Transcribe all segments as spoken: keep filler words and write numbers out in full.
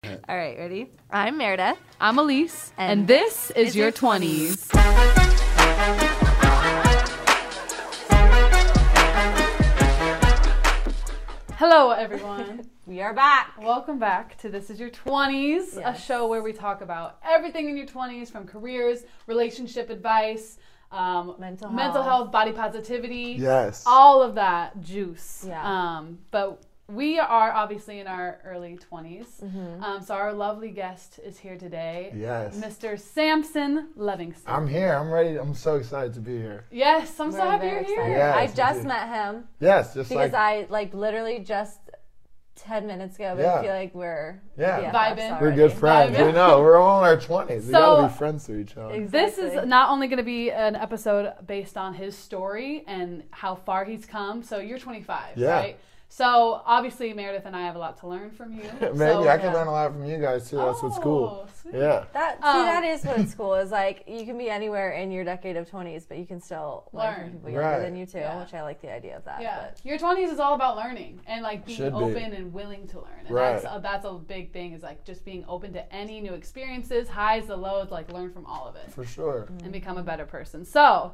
All right, ready? I'm Meredith. I'm Elise, and, And this is, is your your twenties. Hello, everyone. We are back. Welcome back to This Is Your twenties, Yes. a show where we talk about everything in your twenties, from careers, relationship advice, um, Mental mental health. health, body positivity, Yes. all of that juice. Yeah. Um, but we are obviously in our early twenties. Mm-hmm. Um, so our lovely guest is here today, Yes. Mister Samson Livingston. I'm here. I'm ready. I'm so excited to be here. Yes, I'm so We're happy very you're here. excited. Yes, I me just too. met him Yes, just because like I like literally just ten minutes ago, but Yeah. I feel like we're Yeah. B F Fs Vibing. we're already. good friends. Vibing. We know. We're all in our twenties. We So- gotta be friends to each other. This is Exactly. not only going to be an episode based on his story and how far he's come. So you're twenty-five, Yeah. right? So obviously Meredith and I have a lot to learn from you. Maybe so, I can yeah. learn a lot from you guys too. That's what's cool. Oh, sweet. Yeah. That see, Um, that is what's cool. Is like you can be anywhere in your decade of twenties, but you can still learn, Learn. from people younger Right. than you too, Yeah. which I like the idea of that. Yeah, But your twenties is all about learning and like being Should be. open and willing to learn. And Right. that's uh, that's a big thing, is like just being open to any new experiences, highs, the lows, like learn from all of it For sure. and become a better person. So,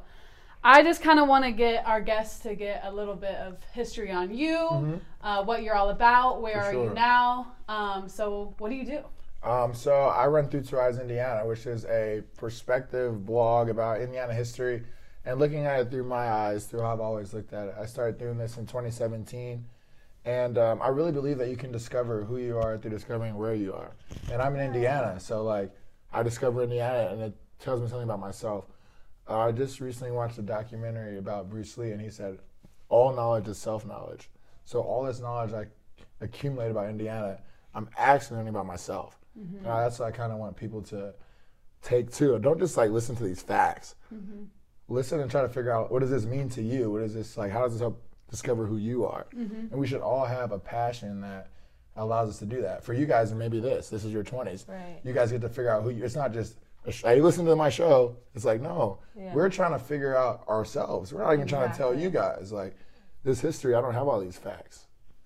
I just kind of want to get our guests to get a little bit of history on you, Mhm. uh, what you're all about, where For are you sure. now? Um, so, what do you do? Um, so I run Through Two Eyes Indiana, which is a perspective blog about Indiana history and looking at it through my eyes, through how I've always looked at it. I started doing this in twenty seventeen, and um, I really believe that you can discover who you are through discovering where you are. And I'm in Indiana, so like I discover Indiana, and it tells me something about myself. Uh, I just recently watched a documentary about Bruce Lee, and he said, all knowledge is self-knowledge. So all this knowledge I accumulated about Indiana, I'm actually learning about myself. Mm-hmm. Uh, that's what I kind of want people to take too. Don't just like listen to these facts. Mm-hmm. Listen and try to figure out, what does this mean to you? What is this like? How does this help discover who you are? Mm-hmm. And we should all have a passion that allows us to do that. For you guys, and maybe this, this is your twenties. right. You guys get to figure out who you. It's not just, a sh- hey, listen to my show. It's like, no, Yeah. we're trying to figure out ourselves. We're not even trying to tell Exactly. you guys like this history. I don't have all these facts.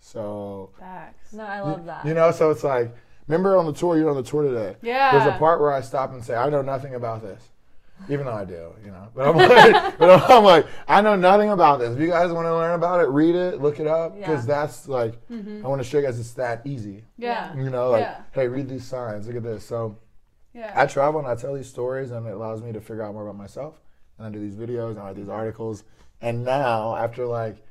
So Facts. No, I love that. you know, so it's like, remember on the tour, you're on the tour today. Yeah. There's a part where I stop and say, I know nothing about this. Even though I do, you know. But I'm like, but I'm like, I know nothing about this. If you guys want to learn about it, read it, look it up. Because Yeah. that's like, I want to show you guys it's that easy. Yeah. You know, like, Yeah. hey, read these signs. Look at this. So Yeah. I travel and I tell these stories, and it allows me to figure out more about myself. And I do these videos, and I write these articles. And now, after like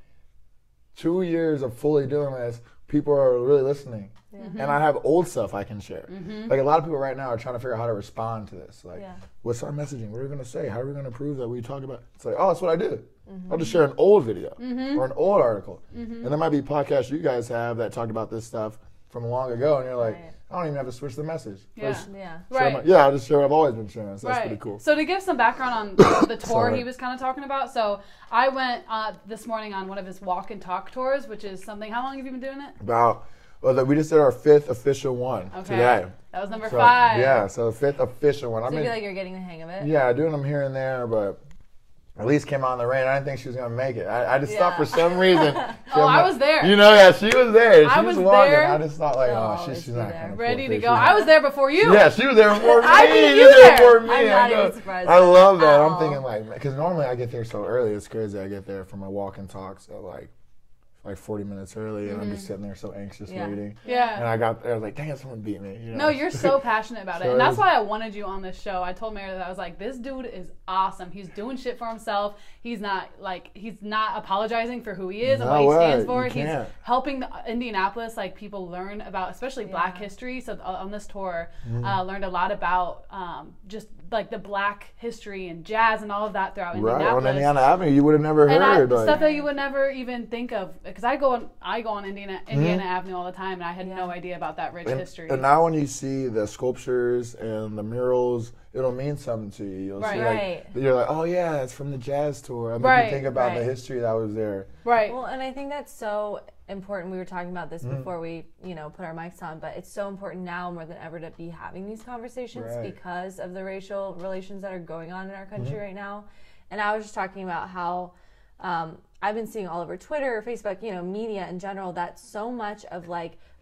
two years of fully doing this, people are really listening. Yeah. And I have old stuff I can share. Mm-hmm. Like a lot of people right now are trying to figure out how to respond to this. Like, Yeah. what's our messaging? What are we going to say? How are we going to prove that we talk about? It's like, oh, that's what I do. I'll just share an old video Mm-hmm. or an old article. And there might be podcasts you guys have that talked about this stuff from long ago, and you're like, Right. I don't even have to switch the message. Yeah. Just Yeah. share Right. my- yeah, I'll just share what I've always been sharing. So that's Right. pretty cool. So to give some background on the tour Sorry. he was kind of talking about, so I went uh, this morning on one of his walk and talk tours, which is something. How long have you been doing it? About, well, the, we just did our fifth official one Okay. today. That was number So, five. Yeah, so the fifth official one. So I you mean, feel like you're getting the hang of it? yeah, doing them here and there, but Elise came out in the rain. I didn't think she was going to make it. I, I just thought Yeah. for some reason. Oh, I was there. You know, yeah, she was there. She I was, was walking. there. I just thought, like, They'll oh, always she's, she's be not there. going Ready to go. I was there before you. Yeah, she was there before me. I beat She you was there. before me. I'm I not know. even surprised I love that. at I'm all. thinking, like, because normally I get there so early. It's crazy. I get there from my walk and talk, so, like, like forty minutes early, and I'm just sitting there so anxious Yeah. waiting. Yeah. And I got there, I was like, dang it, someone beat me. You know? No, you're so passionate about it. So And that's it was- why I wanted you on this show. I told Meredith, I was like, this dude is awesome. He's doing shit for himself. He's not like he's not apologizing for who he is and No what he stands way. for. You He's can't. helping the Indianapolis, like people learn about, especially Black history. So uh, on this tour, Mm-hmm. uh, learned a lot about um, just like the Black history and jazz and all of that throughout Right, Indianapolis. on Indiana Avenue, you would have never And I, heard. like, stuff that you would never even think of, because I go on, I go on Indiana, Indiana Mm-hmm. Avenue all the time, and I had no idea about that rich and, history. and now when you see the sculptures and the murals, it'll mean something to you. You'll Right. see, like, Right. you're like, oh yeah, it's from the jazz tour. I mean, Right, you think about the right. history that was there. right. Well, and I think that's so important. We were talking about this Mm-hmm. before we, you know, put our mics on, but it's so important now more than ever to be having these conversations Right. because of the racial relations that are going on in our country Mm-hmm. right now. And I was just talking about how um, I've been seeing all over Twitter, Facebook, you know, media in general, that so much of like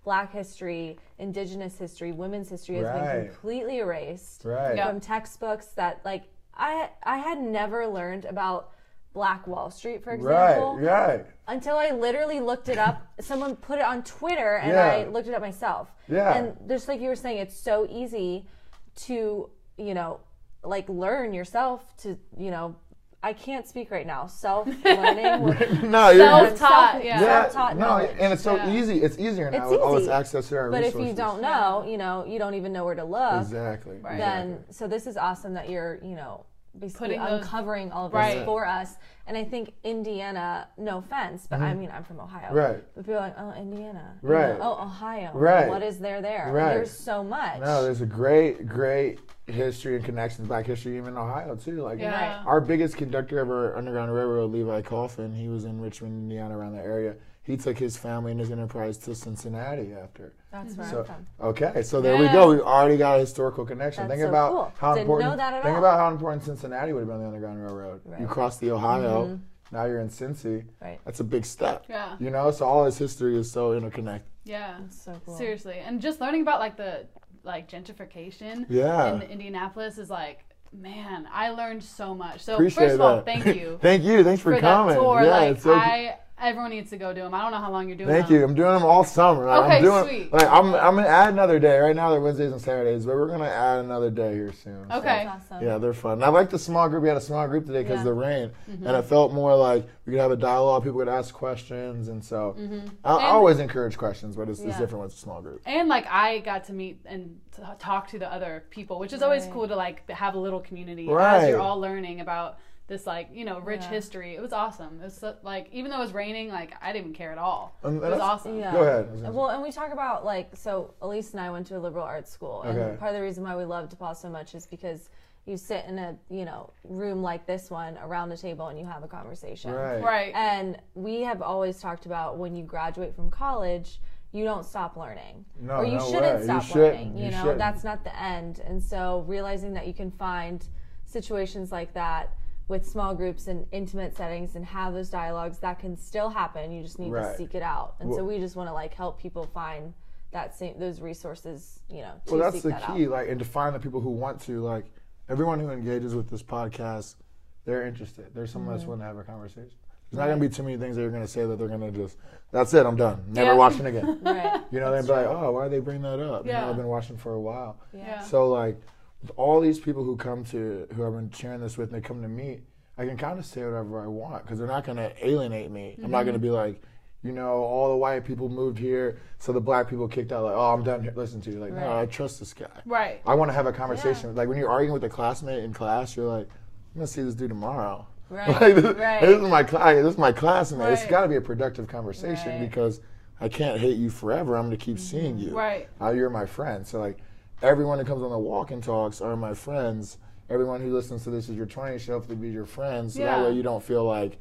Black history, Indigenous history, women's history has Right. been completely erased Right. Yeah. from textbooks that, like, I I had never learned about Black Wall Street, for example, Right. Right. until I literally looked it up. Someone put it on Twitter, and Yeah. I looked it up myself. Yeah. And just like you were saying, it's so easy to, you know, like learn yourself to, you know, I can't speak right now. Self-learning. with No, you're Self-taught, self- yeah. yeah, self-taught no, knowledge. and it's so Yeah. easy. It's easier now It's with all this easy. access to our But if resources. you don't know, you know, you don't even know where to look. exactly, Right. Then, so this is awesome that you're, you know, basically Putting those- uncovering all of this Right. for us. And I think Indiana, no offense, but I mean, I'm from Ohio. Mm-hmm. Right. But people are like, oh, Indiana. You Right. know, oh, Ohio. Right. What is there there? Right. There's so much. No, there's a great, great history and connections, Black history, even in Ohio too. Like Yeah. our biggest conductor of our Underground Railroad, Levi Coffin, he was in Richmond, Indiana, around that area. He took his family and his enterprise to Cincinnati after. That's where So I'm from. okay, so there we Yeah. go. We already got a historical connection. That's think so about cool. how Didn't important. know that at think all. about how important Cincinnati would have been on the Underground Railroad. You Right. cross the Ohio, now you're in Cincy. Right. That's a big step. Yeah. You know, so all this history is so interconnected. Yeah. So cool. Seriously. And just learning about like the like gentrification Yeah. in Indianapolis is like, man, I learned so much. So Appreciate first of all, that. thank you Thank you. Thanks for, for coming. that tour. Yeah, like it's so I everyone needs to go do them. I don't know how long you're doing Thank them. you. I'm doing them all summer. Like, Okay, I'm doing, sweet. Like I'm, I'm gonna add another day. Right now they're Wednesdays and Saturdays, but we're gonna add another day here soon. so- Okay. That's awesome. Yeah, they're fun. And I like the small group. We had a small group today because Yeah. of the rain, and it felt more like we could have a dialogue. People could ask questions, and so I, I And- always encourage questions, but it's, it's Yeah. different with a small group. And like I got to meet and t- talk to the other people, which is always Right. cool to like have a little community Right. as you're all learning about this like you know rich Yeah. history. It was awesome. It was so, like even though it was raining, like I didn't even care at all. Um, It was that's- awesome. Yeah. Go ahead. I was gonna- Well, and we talk about like, so Elise and I went to a liberal arts school, and Okay. part of the reason why we love DePaul so much is because you sit in a, you know, room like this one around the table and you have a conversation. Right. Right. And we have always talked about when you graduate from college, you don't stop learning. No, or you no shouldn't way. You stop shouldn't. learning. You, You know, shouldn't. that's not the end. And so realizing that you can find situations like that with small groups and intimate settings and have those dialogues, that can still happen. You just need Right. to seek it out. And so Well- we just want to like help people find that same those resources, you know, to Well, that's seek the that key. out. Like, and to find the people who want to. Like, everyone who engages with this podcast, they're interested. There's someone that's willing to have a conversation. There's not going to be too many things that you're going to say that they're going to just, that's it, I'm done. Never Yeah. watching again. Right. You know, they'd be like, oh, why did they bring that up? You know, Yeah. I've been watching for a while. Yeah. So, like, with all these people who come to, who I've been sharing this with, and they come to meet, I can kind of say whatever I want because they're not going to alienate me. I'm not going to be like, you know, all the white people moved here, so the black people kicked out, like, oh, I'm done here. Listen to you. Like, no, Right. I trust this guy. Right. I want to have a conversation. Like, when you're arguing with a classmate in class, you're like, I'm going to see this dude tomorrow. Right. Like, this, Right. this is my class. This is my classmate. It's Right. got to be a productive conversation Right. because I can't hate you forever. I'm going to keep seeing you. Right. Uh, you're my friend. So, like, everyone who comes on the walk and talks are my friends. Everyone who listens to this is your twenty should hopefully be your friends. So Yeah. that way you don't feel like,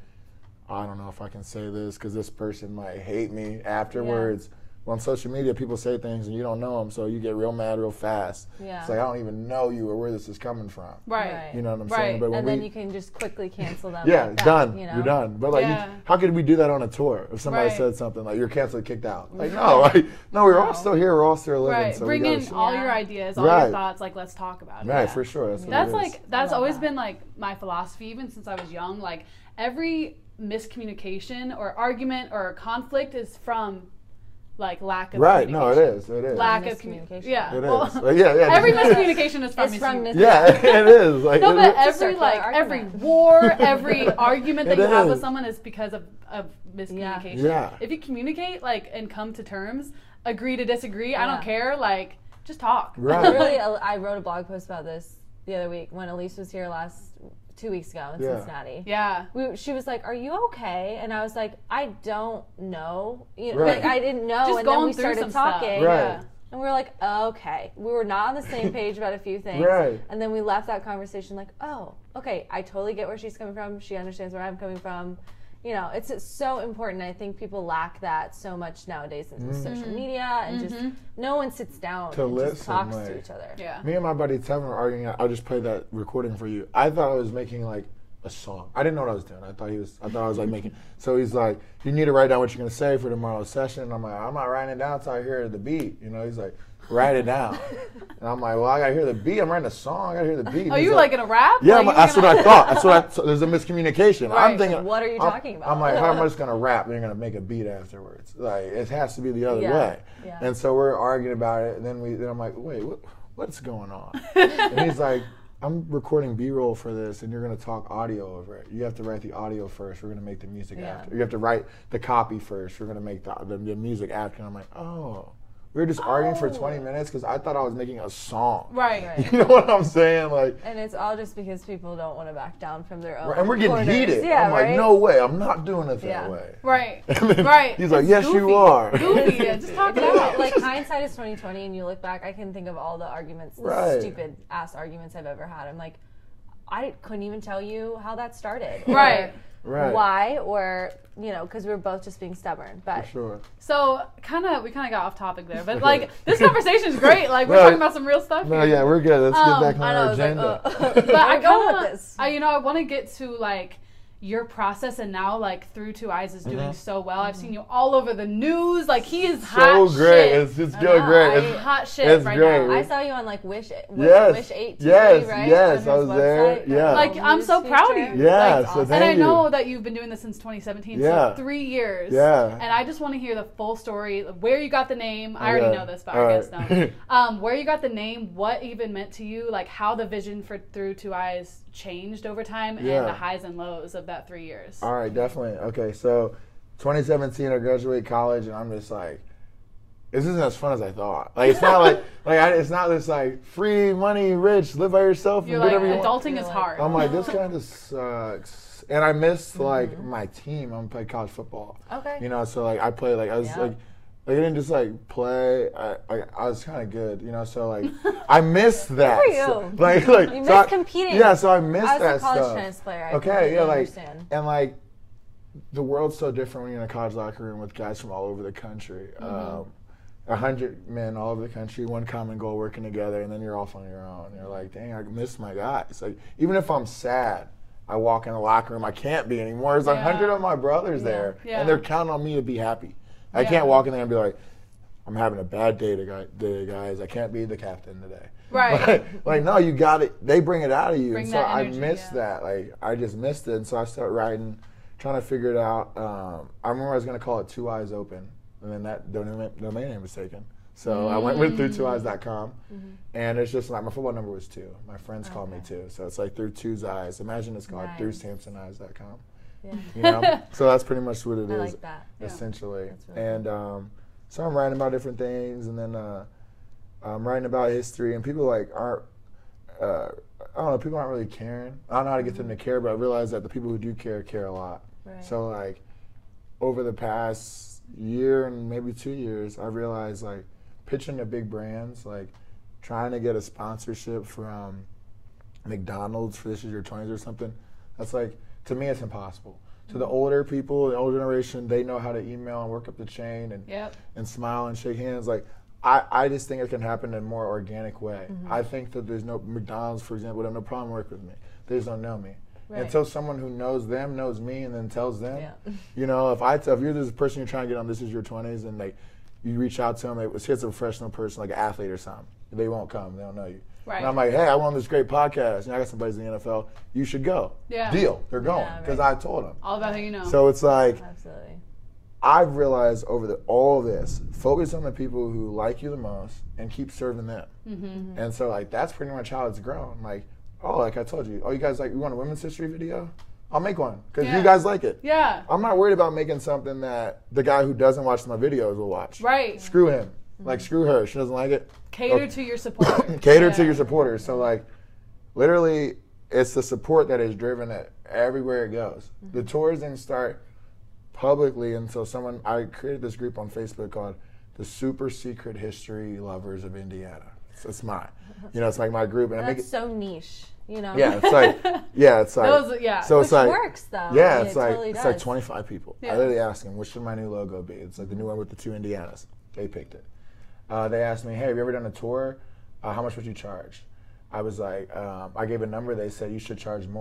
I don't know if I can say this because this person might hate me afterwards. Well, on social media, people say things and you don't know them, so you get real mad real fast. Yeah. It's like, I don't even know you or where this is coming from. Right. Right. You know what I'm Right. saying? But when And we, then you can just quickly cancel them. yeah, like that, done. You know? You're done. But like, Yeah. you, how could we do that on a tour? If somebody Right. said something like, "You're canceled, kicked out," like, no, like, no, we're all No. still here. We're all still living. Right. So Bring we in gotta, all Yeah. your ideas, all Right. your thoughts. Like, let's talk about it. right, Yeah. for sure. That's, what That's it is. like that's love always that. been like my philosophy even since I was young. Like every miscommunication or argument or conflict is from like lack of right. No, it communication. is. It is. Lack of Miscommunication. communication. Yeah. It well, is. Like, yeah, yeah. every miscommunication is from It's from miscommunication. mis- yeah, it is. Like, No, it- but it- every circular like every argument. war, every argument that It you have with is. someone is because of, of miscommunication. Yeah. If you communicate like and come to terms, agree to disagree, I Yeah. don't care, like just talk. Right. Literally, I wrote a blog post about this the other week when Elise was here last two weeks ago in Yeah. Cincinnati. Yeah. We, she was like, "Are you okay?" And I was like, "I don't know. You know, Right. like, I didn't know." Just and then going we through started some stuff. talking, Right. Yeah. and we were like, "Okay." We were not on the same page about a few things, Right. and then we left that conversation like, "Oh, okay. I totally get where she's coming from. She understands where I'm coming from." You know, it's, it's so important. I think people lack that so much nowadays in Mm-hmm. social media, and just no one sits down To and just listen, talks like- to each other. Yeah. Me and my buddy Tevin were arguing. I'll just play that recording for you. I thought I was making like a song. I didn't know what I was doing. I thought he was. I thought I was like making. So he's like, you need to write down what you're gonna say for tomorrow's session. And I'm like, I'm not writing it down until I hear the beat. You know, he's like, write it down. And I'm like, well, I gotta hear the beat. I'm writing a song. I gotta hear the beat. Oh, you were like, gonna rap? Yeah, like, I'm, that's gonna... what I thought. That's what I. So there's a miscommunication. Right. I'm thinking, what are you I'm, talking about? I'm like, how am I just gonna rap and you're gonna make a beat afterwards? Like, it has to be the other Yeah. way. Yeah. And so we're arguing about it. And then we, then I'm like, wait, what, what's going on? And he's like, I'm recording B-roll for this, and you're going to talk audio over it. You have to write the audio first. We're going to make the music Yeah. after. You have to write the copy first. We're going to make the, the, the music after. And I'm like, oh. We were just arguing for twenty minutes because I thought I was making a song. Right. Right. You know what I'm saying? Like, And it's all just because people don't want to back down from their own. right, and we're getting corners. heated. Yeah, I'm like, right? no way. I'm not doing it that Yeah. way. Right. And then Right. He's like, It's yes, goofy. you are. Goofy. Yeah, just talk it You know, out. like hindsight is twenty twenty, and you look back, I can think of all the arguments, the Right. stupid ass arguments I've ever had. I'm like, I couldn't even tell you how that started, Right. or Right. why, or you know, because we were both just being stubborn. But For sure. So, kind of, we kind of got off topic there, but like, this conversation is great. Like, we're No, talking about some real stuff. No, here. yeah, we're good. Let's Um, get back on I know, our I was like, agenda. uh, But I we're going kinda, with this. I, you know, I want to get to like your process, and now like Through Two Eyes is doing Mhm. so well. I've seen you all over the news. Like, he is So hot great. shit. It's it's I good, know, great. I- It's- hot shit it's right great. now. I saw you on like Wish, Wish, Yes, Wish eight T V, yes, right? yes, On I his was there, website, yeah. the Like, I'm news so proud of feature. you. Yeah, Like, so awesome. thank and I you. know that you've been doing this since twenty seventeen, Yeah. so three years. Yeah. And I just want to hear the full story of where you got the name. I already Okay. know this, but All I guess right. no. Um, where you got the name, what even meant to you, like how the vision for Through Two Eyes changed over time, Yeah. and the highs and lows of that three years. All right, definitely. Okay, so twenty seventeen, I graduate college, and I'm just like, this isn't as fun as I thought. Like, it's not like, like I, it's not this like free money, rich, live by yourself, You're and do like, whatever you want. adulting You're is like, hard. I'm like, this kind of sucks. And I missed like my team. I'm playing college football. Okay. You know, so like I played like I was Yeah. like. Like, I didn't just like play. I I, I was kind of good, you know. So like, I missed that. for you. So, like, like You so missed I- competing. Yeah, so I missed I was that a college stuff. tennis player. I Okay, completely yeah, like, understand. and like, the world's so different when you're in a college locker room with guys from all over the country. Mm-hmm. Um, a hundred men all over the country, one common goal, working together, and then you're off on your own. You're like, dang, I miss my guys. Like, even if I'm sad, I walk in the locker room, I can't be anymore. There's a Yeah. hundred of my brothers Yeah. there, Yeah. and they're counting on me to be happy. I Yeah. can't walk in there and be like, I'm having a bad day today, guys. I can't be the captain today. Right. Like, like, no, you got it. They bring it out of you. Bring and so that I energy, missed yeah. that. Like, I just missed it. And so I started writing, trying to figure it out. Um, I remember I was going to call it Two Eyes Open. And then that domain, domain name was taken. So I went with through two eyes dot com. And it's just like, my football number was two. My friends call me two. So it's like Through Two's Eyes. Imagine it's called Nice. through samson eyes dot com. Yeah. You know? So that's pretty much what it is. I like that. Yeah. Essentially. That's really and um, so I'm writing about different things, and then uh, I'm writing about history, and people like aren't, uh, I don't know, people aren't really caring. I don't know how to get them to care, but I realize that the people who do care care a lot. Right. So like, over the past year and maybe two years, I realized like pitching to big brands, like trying to get a sponsorship from McDonald's for This Is Your twenties or something. That's like, to me, it's impossible. To the older people, the older generation, they know how to email and work up the chain and Yep. and smile and shake hands. Like, I, I just think it can happen in a more organic way. Mm-hmm. I think that there's no, McDonald's, for example, would have no problem working with me. They just don't know me. Right. Until someone who knows them knows me and then tells them. Yeah. You know, if I tell, if you're this person you're trying to get on This Is Your twenties and like you reach out to them, like, let's say it's a professional person, like an athlete or something, they won't come. They don't know you. Right. And I'm like, hey, I won this great podcast. And I got some buddies in the N F L. You should go. Yeah. Deal. They're going Yeah, because right. I told them. All about who you know. So it's like, Absolutely. I've realized over the, all of this, focus on the people who like you the most and keep serving them. Mm-hmm. And so like that's pretty much how it's grown. Like, oh, like I told you, oh, you guys like, you want a women's history video? I'll make one because Yeah. you guys like it. Yeah. I'm not worried about making something that the guy who doesn't watch my videos will watch. Right. Screw him. Like, screw her. She doesn't like it. Cater Okay. to your supporters. Cater to Yeah. your supporters. So like, literally, it's the support that is driven it everywhere it goes. The tours didn't start publicly until someone, I created this group on Facebook called the Super Secret History Lovers of Indiana. So it's my, you know, it's like my group. And I make That's it, so niche, you know? yeah, it's like, yeah, it's like, Those- yeah. so Which it's like, works, though. yeah, I mean, it's it like totally it's like does. twenty-five people. Yeah. I literally asked them, what should my new logo be? It's like the new one with the two Indianas. They picked it. Uh, they asked me, hey, have you ever done a tour? Uh, how much would you charge? I was like, um, I gave a number. They said you should charge more.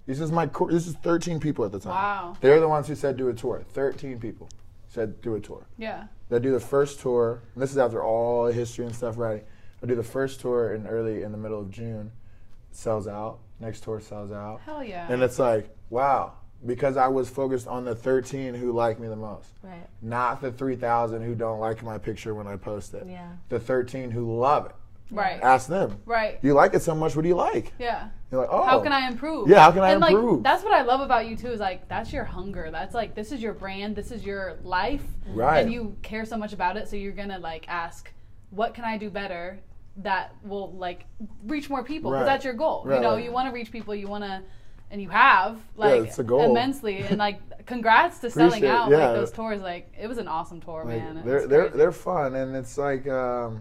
This is my core. This is thirteen people at the time. Wow. They're the ones who said do a tour. thirteen people said do a tour. Yeah. They do the first tour. And this is after all the history and stuff, right? I do the first tour in early in the middle of June. It sells out. Next tour sells out. Hell yeah. And it's like, wow, because I was focused on the thirteen who like me the most. Right. Not the three thousand who don't like my picture when I post it. Yeah. The thirteen who love it. Right. Ask them. Right. You like it so much, what do you like? Yeah. You're like, oh. How can I improve? Yeah, how can I and improve? Like, that's what I love about you too, is like, that's your hunger. That's like, this is your brand, this is your life. Right. And you care so much about it, so you're gonna like ask, what can I do better that will like reach more people? Because Right. that's your goal. Right. You know, you wanna reach people, you wanna, and you have, like, it's a goal. immensely. And like, congrats to selling Appreciate it, out yeah. like those tours. Like, it was an awesome tour, Like, man. they're It's they're crazy. they're fun, and it's like um,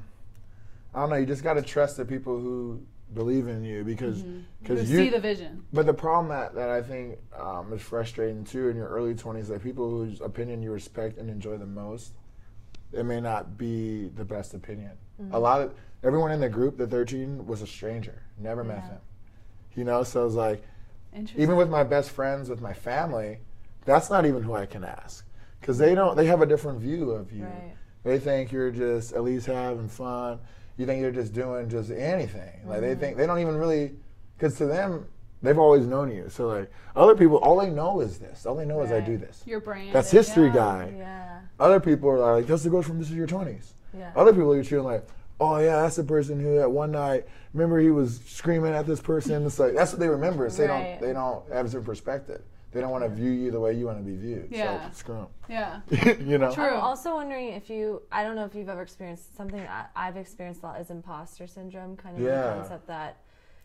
I don't know. You just got to trust the people who believe in you because Who because you see the vision. But the problem that, that I think um, is frustrating too in your early twenties, like people whose opinion you respect and enjoy the most, it may not be the best opinion. Mm-hmm. A lot of everyone in the group, the thirteen, was a stranger, never met Yeah. them. You know, so it's like Interesting. even with my best friends, with my family, that's not even who I can ask because they don't. They have a different view of you. Right. They think you're just at least having fun. You think you're just doing just anything. Like they think they don't even really, because to them, they've always known you. So like other people, all they know is this. All they know is I do Right. this. Your brand. That's and- history yeah. guy. Yeah. Other people are like, that's the girl from This Is Your twenties. Yeah. Other people are cheering like, oh yeah, that's the person who at one night, remember he was screaming at this person. It's like that's what they remember. So they Right. don't they don't have a different perspective. They don't want to view you the way you want to be viewed. Yeah. So screw 'em. Yeah. You know. True. I'm also wondering if you, I don't know if you've ever experienced something that I've experienced a lot is imposter syndrome, kind of Yeah. the concept that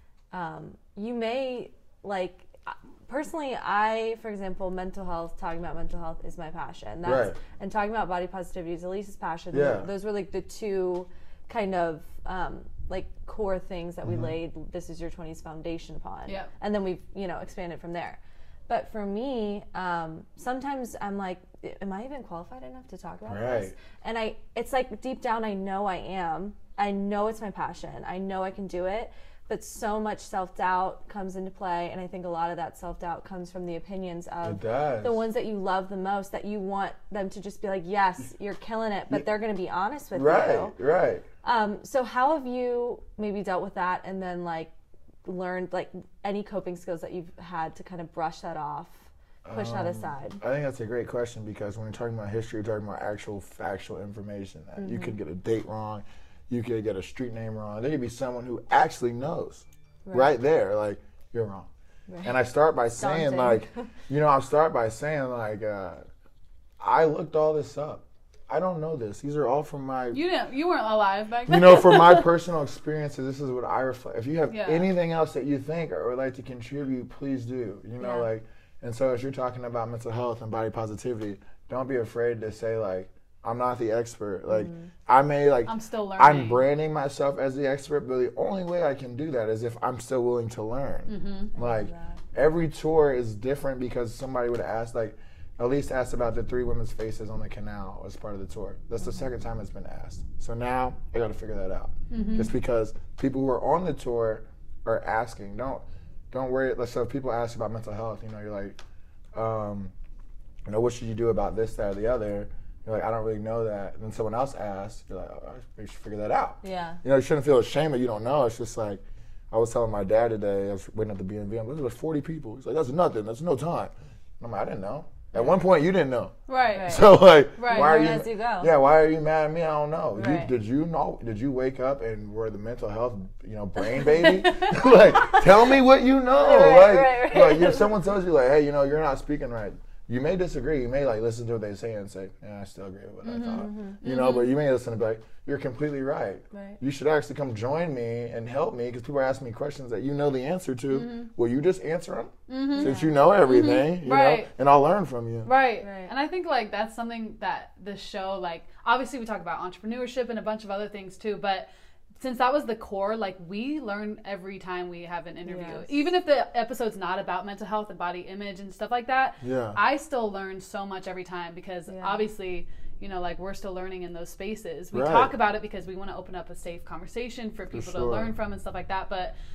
um, you may, like, personally, I, for example, mental health, talking about mental health is my passion. That's, Right. And talking about body positivity is Elise's passion. Yeah. Those were like the two kind of um, like core things that we Mm-hmm. laid This Is Your twenties foundation upon. Yeah. And then we've, you know, expanded from there. But for me, um, sometimes I'm like, am I even qualified enough to talk about this? Right. And I, it's like deep down, I know I am. I know it's my passion. I know I can do it. But so much self-doubt comes into play. And I think a lot of that self-doubt comes from the opinions of It does. the ones that you love the most, that you want them to just be like, yes, you're killing it. But they're going to be honest with Right. you. Right. Um, so how have you maybe dealt with that and then like learned like any coping skills that you've had to kind of brush that off, push that aside? I think that's a great question because when you're talking about history, you're talking about actual factual information. That You could get a date wrong, you could get a street name wrong. There could be someone who actually knows right, there, like, you're wrong. Right. And I start by saying, Daunting. like, you know, I start by saying, like, uh, I looked all this up. I don't know this. These are all from my You didn't. You weren't alive back then. you know, from my personal experiences, this is what I reflect. If you have Yeah. anything else that you think or would like to contribute, please do. You know, Yeah. like, and so as you're talking about mental health and body positivity, don't be afraid to say like, I'm not the expert. Like, I may like, I'm still learning. I'm branding myself as the expert, but the only way I can do that is if I'm still willing to learn. Mm-hmm. Like, every tour is different because somebody would ask, like, Elise asked about the three women's faces on the canal as part of the tour. That's the second time it's been asked. So now I got to figure that out. Mm-hmm. Just because people who are on the tour are asking. Don't don't worry. Like, so if people ask about mental health, you know, you're like, um, you know, what should you do about this, that, or the other? You're like, I don't really know that. And then someone else asks, you're like, oh, I should figure that out. Yeah. You know, you shouldn't feel ashamed that you don't know. It's just like, I was telling my dad today, I was waiting at the B and B, I'm like, there's forty people. He's like, that's nothing. That's no time. And I'm like, I didn't know. At one point, you didn't know. Right. Right. So like, Right. why are Learn you? as you go. Yeah, why are you mad at me? I don't know. Right. You, did you know? Did you wake up and were the mental health, you know, brain baby? Like, tell me what you know. Right, like, right, right. like, if someone tells you like, hey, you know, you're not speaking right. You may disagree. You may like listen to what they say and say, yeah, I still agree with what Mm-hmm, I thought. You know, but you may listen and be like, you're completely right. Right. You should actually come join me and help me because people are asking me questions that you know the answer to. Mm-hmm. Will you just answer them? Since you know everything, you Right. know, and I'll learn from you. Right. Right. And I think like that's something that the show, like, obviously we talk about entrepreneurship and a bunch of other things too, but since that was the core, like, we learn every time we have an interview. Yes. Even if the episode's not about mental health and body image and stuff like that, Yeah. I still learn so much every time because Yeah. obviously, you know, like, we're still learning in those spaces. We Right. talk about it because we want to open up a safe conversation for people to sure. learn from and stuff like that. But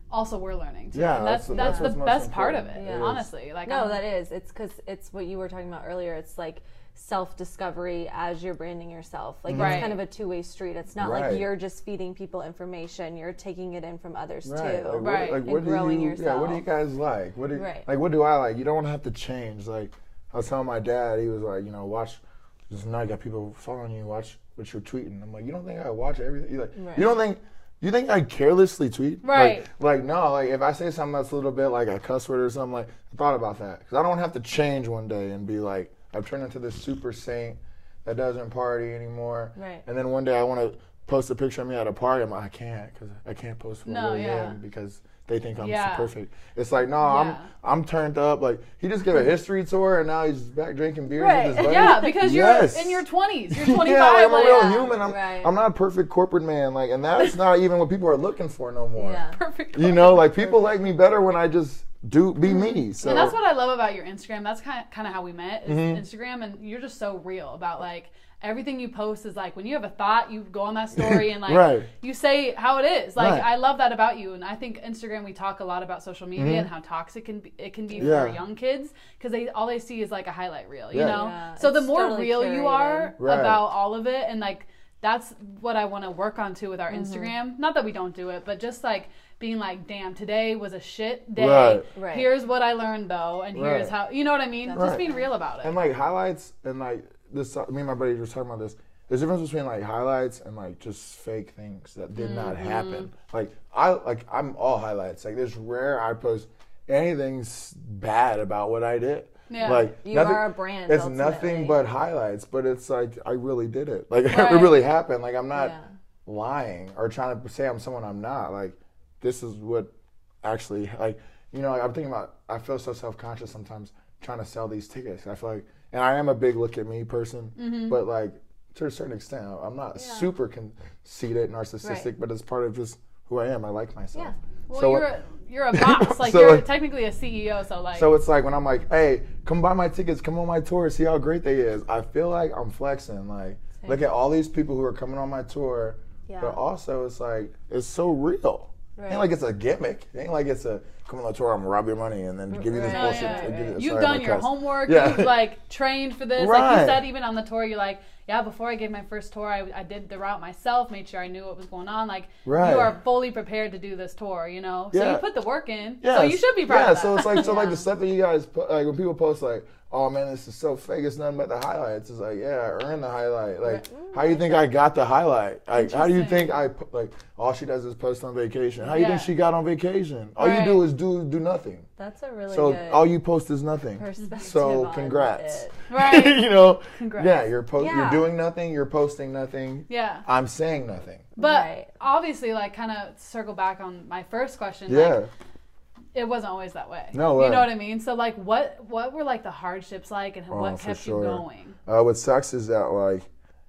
also we're learning too. Yeah, And that's that's- that's, that's the what's best most part of important. it, It is. honestly. Like No, I'm- that is. It's because it's what you were talking about earlier. It's like self-discovery as you're branding yourself. Like Right. it's kind of a two-way street. It's not Right. like you're just feeding people information. You're taking it in from others Right. too. Like, what, Right. like, And what do growing you, Yeah, what do you yourself. guys like? What do you, Right. like? What do I like? You don't want to have to change. Like I was telling my dad, he was like, you know, watch. Just now you got people following you. Watch what you're tweeting. I'm like, you don't think I watch everything? You like, Right. you don't think. You think I carelessly tweet? Right. Like, like no. Like if I say something that's a little bit like a cuss word or something, like I thought about that because I don't have to change one day and be like, I've turned into this super saint that doesn't party anymore. Right. And then one day I want to post a picture of me at a party. I'm like, I can't because I can't post who I No, really yeah. am because they think I'm Yeah. so perfect. It's like, no, Yeah. I'm I'm turned up. Like he just gave a history tour and now he's back drinking beers Right. with his buddies. yeah, because you're Yes. in your twenties. You're twenty-five. Yeah, like, I'm a like, real yeah. human. I'm, Right. I'm not a perfect corporate man. Like, and that's not even what people are looking for no more. Yeah. perfect. You know, like people like me better when I just do be me. So And that's what I love about your Instagram. That's kind of, kind of how we met is Mm-hmm. Instagram, and you're just so real about like everything you post is like when you have a thought, you go on that story and like Right. you say how it is. Like Right. I love that about you, and I think Instagram we talk a lot about social media and how toxic can be, it can be Mm-hmm. Yeah. for young kids because they all they see is like a highlight reel, you Yeah. know. Yeah, so the it's more totally real you curated. are Right. about all of it, and like that's what I want to work on too with our Mm-hmm. Instagram. Not that we don't do it, but just like being like, damn, today was a shit day. Right. Right. Here's what I learned though, and here's Right. how, you know what I mean? Right. Just being real about it. and like highlights and like this. Me and my buddy were talking about this. There's a difference between like highlights and like just fake things that did not Mm-hmm. happen. Like I like I'm all highlights. Like there's rare I post anything s- bad about what I did. Yeah. Like You nothing- are a brand, It's ultimately. nothing but highlights, but it's like I really did it. Like Right. it really happened. Like I'm not Yeah. lying or trying to say I'm someone I'm not. Like this is what actually like you know like, I'm thinking about. I feel so self conscious sometimes trying to sell these tickets. I feel like, and I am a big look at me person, Mm-hmm. but like to a certain extent, I'm not Yeah. super conceited, narcissistic, Right. but it's part of just who I am. I like myself. Yeah. Well, So- you're a, you're a boss. Like So, you're like- technically a C E O. So like, So it's like when I'm like, hey, come buy my tickets, come on my tour, see how great they is. I feel like I'm flexing. Like, Same. look at all these people who are coming on my tour. Yeah. But also, it's like it's so real. It Right. ain't like it's a gimmick. It ain't like it's a come on the tour, I'm gonna rob your money and then give you this Right. Oh, bullshit. yeah, to give you- You've sorry, done my your cuss. homework. Yeah. You've like trained for this. Like Right. you said, even on the tour, you're like, yeah. Before I gave my first tour, I, I did the route myself, made sure I knew what was going on. Like Right. you are fully prepared to do this tour. You know, so Yeah. you put the work in. Yeah, So you should be proud Yeah, of that. so it's like so like Yeah. the stuff that you guys put, like when people post like, oh man, this is so fake. It's nothing but the highlights. It's like, yeah, I earned the highlight. Like, how do you think I got the highlight? Like, how do you think I put, like all she does is post on vacation? How do you think Yeah. she got on vacation? All Right. you do is do do nothing. That's a really So good all you post is nothing. perspective. So on congrats. it. Right. you know, Congrats. yeah, you're post, Yeah. you're doing nothing. You're posting nothing. Yeah. I'm saying nothing. But Right. obviously, like, kind of circle back on my first question. Yeah. Like, it wasn't always that way. No You way. know what I mean? So, like, what what were like the hardships like, and Oh, what for kept sure. you going? Uh, what sucks is that like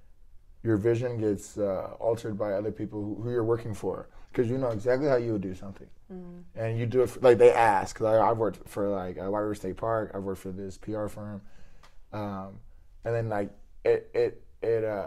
your vision gets uh, altered by other people who, who you're working for because you know exactly how you would do something, and you do it for, like they ask. Like I've worked for like uh, White River State Park. I've worked for this P R firm, um, and then like it it it uh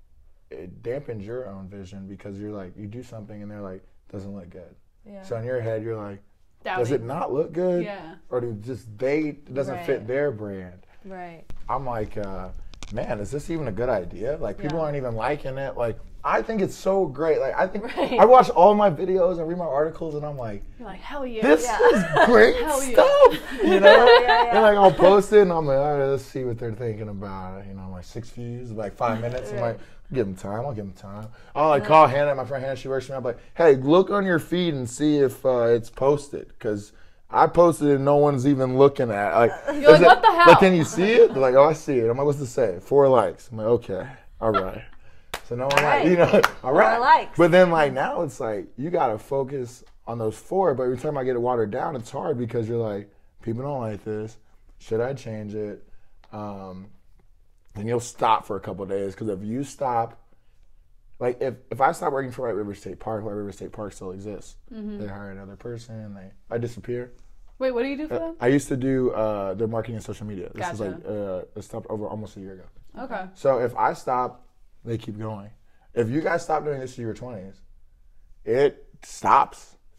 it dampens your own vision because you're like you do something and they're like doesn't look good. Yeah. So in your head you're like, Doubting. does it not look good? Yeah. Or do just they it doesn't Right. fit their brand? Right. I'm like, uh, man, is this even a good idea? Like, people Yeah. aren't even liking it. Like, I think it's so great. Like, I think Right. I watch all my videos and read my articles, and I'm like, You're like, hell yeah. this Yeah. is great Hell yeah. stuff. You know? Yeah, yeah. And like, I'll post it, and I'm like, all right, let's see what they're thinking about. You know, like six views, like five minutes. I'm like, give them time. I'll give them time. I'll like call Hannah, my friend Hannah. She works for me. I'm like, hey, look on your feed and see if uh, it's posted, because I posted it and no one's even looking at it. Like, You're like, is what the hell? Like, can you see it? They're like, oh, I see it. I'm like, what's it say? Four likes. I'm like, okay, all right. So no one like, right. you know, all right. likes. But then like now it's like you gotta focus on those four. But every time I get it watered down, it's hard because you're like, people don't like this. Should I change it? Um, and you'll stop for a couple of days because if you stop. Like, if, if I stop working for White River State Park, White River State Park still exists. Mm-hmm. They hire another person. They I disappear. Wait, what do you do for them? I used to do uh, their marketing and social media. This is Gotcha. like uh, it stopped over almost a year ago. Okay. So if I stop, they keep going. If you guys stop doing this in your twenties, it stops.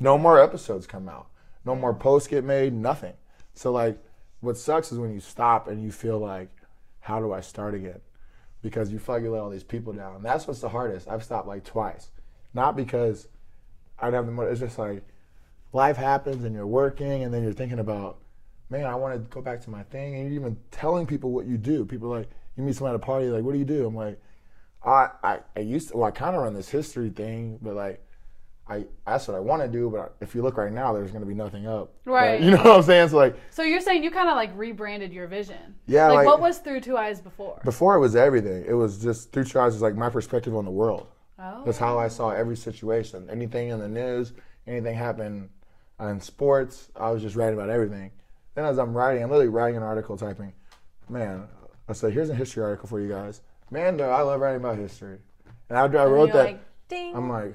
no more episodes come out. No more posts get made, nothing. So, like, what sucks is when you stop and you feel like, how do I start again? Because you feel like you let all these people down. And that's what's the hardest. I've stopped like twice. Not because I don't have the money. It's just like life happens and you're working and then you're thinking about, man, I want to go back to my thing. And you're even telling people what you do. People are like, you meet someone at a party, like, what do you do? I'm like, I, I, I used to, well, I kind of run this history thing, but like, I, that's what I want to do, but if you look right now, there's going to be nothing up. Right. Like, you know what I'm saying? So like, so you're saying you kind of like rebranded your vision. Yeah. Like, like what was Through Two Eyes before? Before it was everything. It was just Through Two Eyes was like my perspective on the world. Oh. That's how I saw every situation. Anything in the news, anything happened in sports, I was just writing about everything. Then as I'm writing, I'm literally writing an article, typing, man, I said, here's a history article for you guys. Man, though, I love writing about history. And after I And wrote you're that, like, ding. I'm like,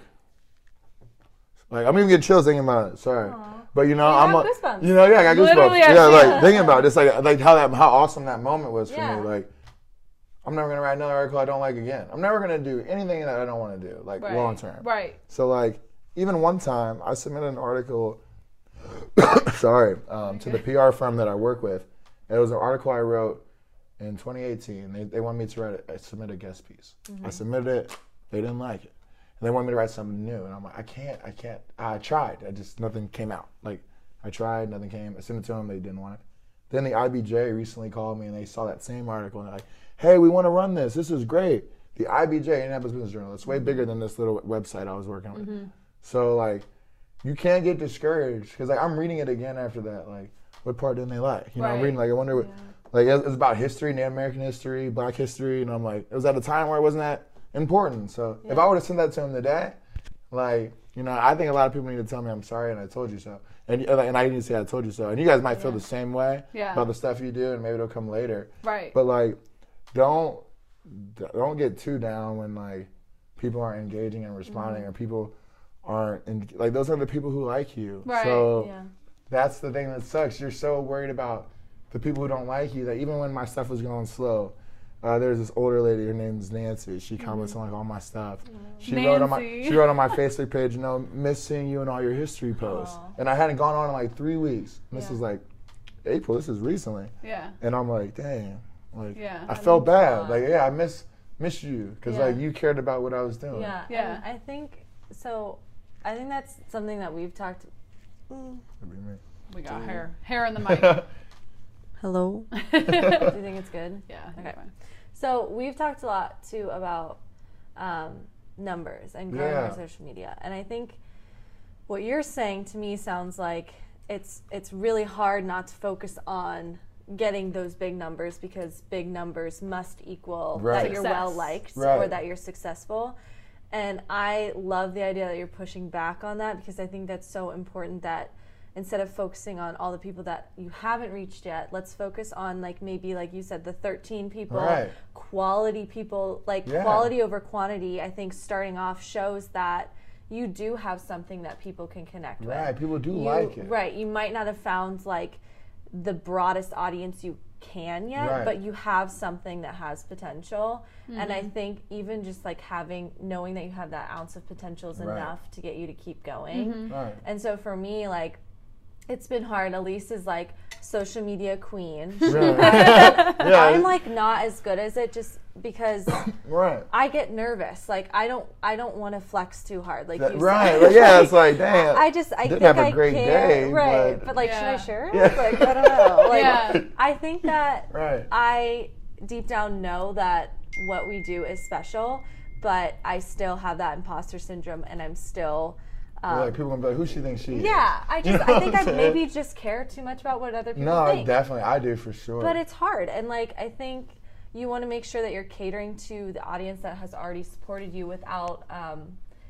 like I'm even getting chills thinking about it. Sorry, Aw. but you know, You I'm, got a, goosebumps. you know, yeah, I got goosebumps. Literally, I Yeah, feel- like thinking about it, it's like like how that how awesome that moment was for Yeah. me. Like, I'm never gonna write another article I don't like again. I'm never gonna do anything that I don't want to do, like Right. long term. Right. So like, even one time, I submitted an article. sorry, um, to the P R firm that I work with. It was an article I wrote in twenty eighteen. They they wanted me to write a, submit a guest piece. Mm-hmm. I submitted it. They didn't like it. And they wanted me to write something new. And I'm like, I can't, I can't. I tried. I just, nothing came out. Like, I tried, nothing came. I sent it to them, they didn't want it. Then the I B J recently called me and they saw that same article and they're like, hey, we want to run this. This is great. The I B J, Indianapolis Business Journal, it's way bigger than this little website I was working with. Mm-hmm. So, like, you can't get discouraged because, like, I'm reading it again after that. Like, what part didn't they like? You know, I'm Right. reading, like, I wonder what, like, it was about history, Native American history, Black history. And I'm like, it was at a time where it wasn't that important. So, if Yeah. I would have sent that to him today, like, you know, I think a lot of people need to tell me I'm sorry and I told you so. And and I need to say I told you so. And you guys might feel Yeah. the same way Yeah. about the stuff you do, and maybe it'll come later. Right. But like, don't don't get too down when like people aren't engaging and responding, Mm-hmm. or people aren't in, like those are the people who like you. Right. So Yeah. that's the thing that sucks. You're so worried about the people who don't like you that even when my stuff was going slow. Uh, there's this older lady. Her name's Nancy. She comments on like all my stuff. She wrote on my Nancy. she wrote on my Facebook page, you know, miss seeing you and all your history posts. Aw. And I hadn't gone on in like three weeks. And this Yeah. was like April. This is recently. Yeah. And I'm like, dang, like Yeah. I That felt means a bad. lot. Like yeah, I miss miss you because Yeah. like you cared about what I was doing. Yeah. Yeah. And I think so. I think that's something that we've talked. Mm. That'd be me. We got hair. Hair in the mic. Hello. Do you think it's good? Yeah. Okay. Fine. So we've talked a lot too about um, numbers and growing Yeah. our social media, and I think what you're saying to me sounds like it's it's really hard not to focus on getting those big numbers because big numbers must equal Right. that you're Success. well liked or Right. that you're successful. And I love the idea that you're pushing back on that because I think that's so important that instead of focusing on all the people that you haven't reached yet, let's focus on like maybe like you said the thirteen people, Right. quality people, like Yeah. quality over quantity. I think starting off shows that you do have something that people can connect with. Right. People do You- like it. Right. You might not have found like the broadest audience you can yet, Right. but you have something that has potential. And I think even just like having, knowing that you have that ounce of potential is Right. enough to get you to keep going. Right. And so for me, like, it's been hard. Elise is like social media queen. Right. yeah. I'm like not as good as it just because right. I get nervous. Like I don't I don't want to flex too hard. Like That- you right. said. Like, yeah. It's like damn. I just I Didn't think have a I great care. day, right. but- But, like Yeah. should I share it? Yeah. Like I don't know. Like Yeah. I think that Right. I deep down know that what we do is special, but I still have that imposter syndrome and I'm still You're um, like people gonna be like, who she thinks she is? yeah, I just You know I what think I'm I saying? maybe just care too much about what other people No, I think. definitely I do for sure. But it's hard, and like I think you want to make sure that you're catering to the audience that has already supported you without, um,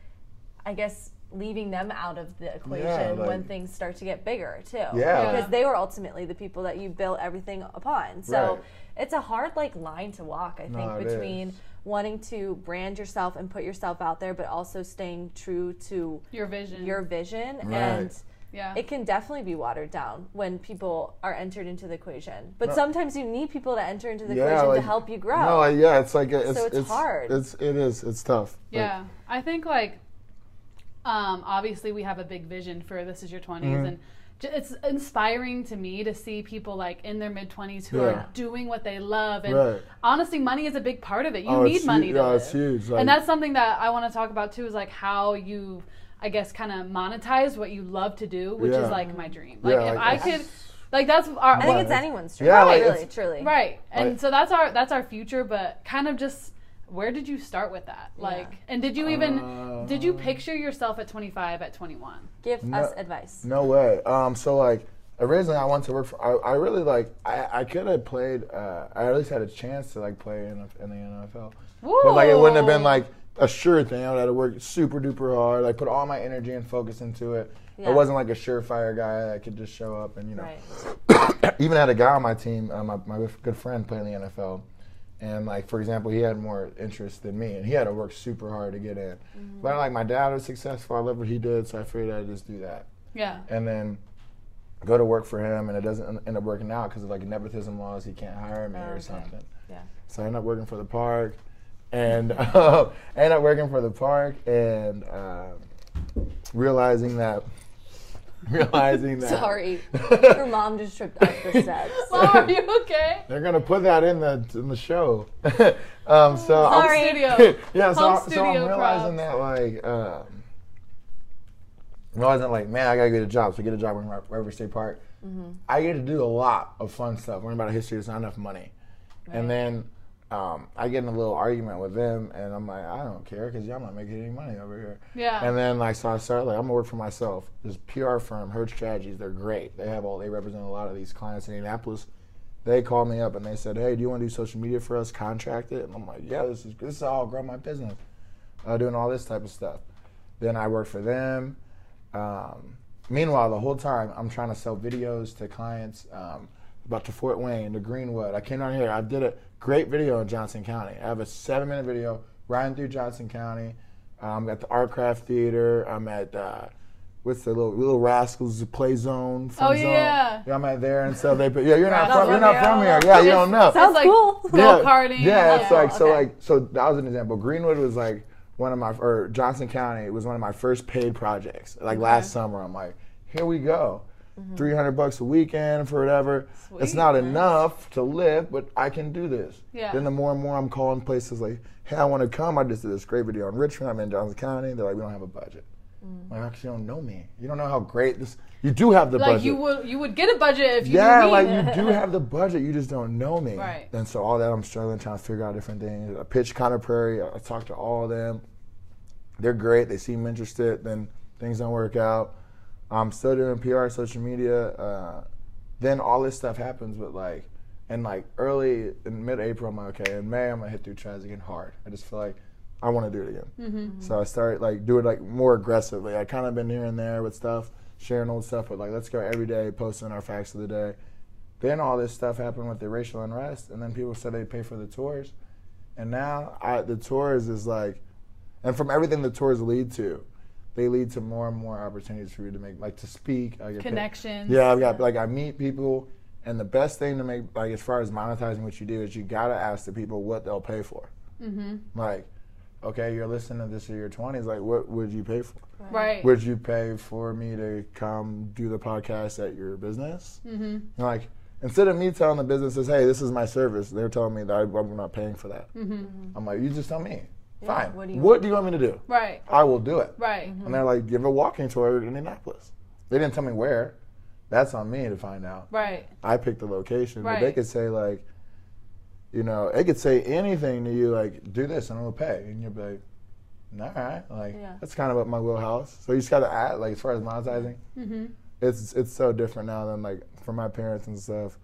I guess, leaving them out of the equation like- when things start to get bigger too. Yeah. Because they were ultimately the people that you built everything upon. So Right. it's a hard like line to walk, I think, No, it between is. wanting to brand yourself and put yourself out there, but also staying true to Your vision. your vision Right. and. yeah. It can definitely be watered down when people are entered into the equation. But No. sometimes you need people to enter into the Yeah, equation like- to help you grow. No, like, yeah, it's like it's, So it's hard. It's it is it's tough. Like, Yeah, I think like um, obviously we have a big vision for This Is Your twenties, Mhm. and j- it's inspiring to me to see people like in their mid twenties who Yeah. are doing what they love. And Right. honestly, money is a big part of it. You Oh, need it's money hu- to yeah, live. it's huge. Like, And that's something that I want to talk about too, is like how you, I guess, kind of monetize what you love to do, which Yeah. is like my dream. Like Yeah, if like, I that's- could, like that's our, I think Well, it's anyone's dream. yeah, Right, like, really, it's- truly. right. And Like- so that's our that's our future, but kind of just where did you start with that? Like, Yeah. and did you even Uh, did you picture yourself at twenty-five, at twenty-one? Give No- us advice. No way. Um, so like originally I wanted to work for. I, I really like. I, I could have played. Uh, I at least had a chance to like play in, in the N F L. But like it wouldn't have been like a sure thing. I would have to work super duper hard. Like put all my energy and focus into it. Yeah. I wasn't like a surefire guy that could just show up and you know. Right. Even had a guy on my team, uh, my, my good friend, playing in the N F L, and like for example, he had more interest than me, and he had to work super hard to get in. Mm-hmm. But like my dad was successful, I love what he did, so I figured I'd just do that, Yeah. and then go to work for him, and it doesn't end up working out because of like nepotism laws. He can't hire me Oh, or okay. something. Yeah. So I ended up working for the park, and uh, I ended up working for the park, and uh, realizing that. Realizing that. Sorry. Your mom just tripped up the steps. Mom, are you okay? They're gonna put that in the in the show. um, so I'm- Sorry. Studio. yeah, so, Home so I'm studio realizing props. that like, um, realizing like, man, I gotta get a job. So I get a job working at River State Park. Mm-hmm. I get to do a lot of fun stuff. Learn about history. There's not enough money, Right. and then um, I get in a little argument with them, and I'm like, I don't care because y'all not making any money over here. Yeah. And then like, so I started like, I'm gonna work for myself. This P R firm, Herd Strategies, they're great. They have all, they represent a lot of these clients in Indianapolis. They called me up and they said, hey, do you want to do social media for us? Contract it. And I'm like, yeah, this is this is how I'll grow my business. Uh, doing all this type of stuff. Then I work for them. Um, meanwhile, the whole time I'm trying to sell videos to clients um, about to Fort Wayne, to Greenwood. I came down here. I did a great video in Johnson County. I have a seven-minute video riding through Johnson County. I'm at the Art Craft Theater. I'm at uh, what's the little Little Rascals Play Zone? Fun Oh, yeah, zone. yeah. Yeah, I'm at there, and so they. Yeah, you're not Not from. You're from not here, from I here. don't Yeah, know. you It's- don't know. Sounds like cool. go-karting. Yeah, it's Oh, like so okay. like so that was an example. Greenwood was like one of my or Johnson County was one of my first paid projects. Like last summer, I'm like, here we go. three hundred bucks a weekend for whatever. It's Sweet. not Nice. enough to live, but I can do this. Yeah. Then the more and more I'm calling places like, hey, I want to come. I just did this great video in Richmond. I'm in Johnson County. They're like, we don't have a budget. Like, actually, you don't know me. You don't know how great this. You do have the Like budget. you would you would get a budget if you Yeah, knew me. like you do have the budget, you just don't know me. Right. And so all that I'm struggling trying to figure out different things. I pitched Connor Prairie. I talked to all of them. They're great. They seem interested. Then things don't work out. I'm still doing P R, social media. Uh, then all this stuff happens, but like, and like early in mid-April, I'm like, okay. In May, I'm gonna hit through tries again hard. I just feel like I want to do it again. Mm-hmm. So I started like do it like more aggressively. I kind of been here and there with stuff, sharing old stuff, but like let's go every day, posting our facts of the day. Then all this stuff happened with the racial unrest, and then people said they'd pay for the tours, and now I, the tours is like, and from everything the tours lead to, they lead to more and more opportunities for you to make, like to speak. I get paid. Connections. Yeah, I've got like I meet people, and the best thing to make like as far as monetizing what you do is you gotta ask the people what they'll pay for. Mm-hmm. Like, okay, you're listening to this in your twenties. Like, what would you pay for? Right. Would you pay for me to come do the podcast at your business? Mm-hmm. And like, instead of me telling the businesses, hey, this is my service, they're telling me that I, I'm not paying for that. Mm-hmm. I'm like, you just tell me. Yeah, Fine. what do you what do you want me to do? Right. I will do it. Right. And they're like, give a walking tour in Indianapolis. They didn't tell me where. That's on me to find out. Right. I picked the location, but Right. they could say like, you know, they could say anything to you like, do this and I'll pay, and you'll be like, all right, like Yeah. that's kind of up my wheelhouse. So you just gotta add, like as far as monetizing, Mm-hmm. it's it's so different now than like for my parents and stuff.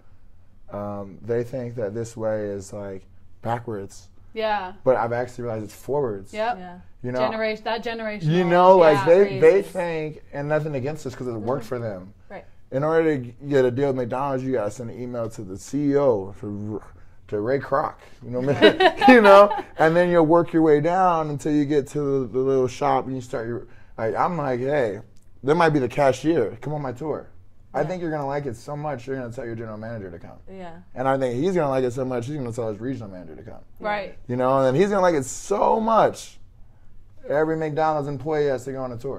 Um, they think that this way is like backwards, Yeah. but I've actually realized it's forwards. Yep. Yeah. You know, Generation. That generation. you know, like yeah. they they Crazy. think, and nothing against us because it worked for them. Right. In order to get a deal with McDonald's, you gotta send an email to the C E O, to, to Ray Kroc, you know, you know, and then you'll work your way down until you get to the, the little shop and you start your. Like, I'm like, hey, there might be the cashier. Come on my tour. I Yeah. think you're gonna like it so much you're gonna tell your general manager to come, Yeah. and I think he's gonna like it so much he's gonna tell his regional manager to come. Right. You know, and then he's gonna like it so much. Every McDonald's employee has to go on a tour.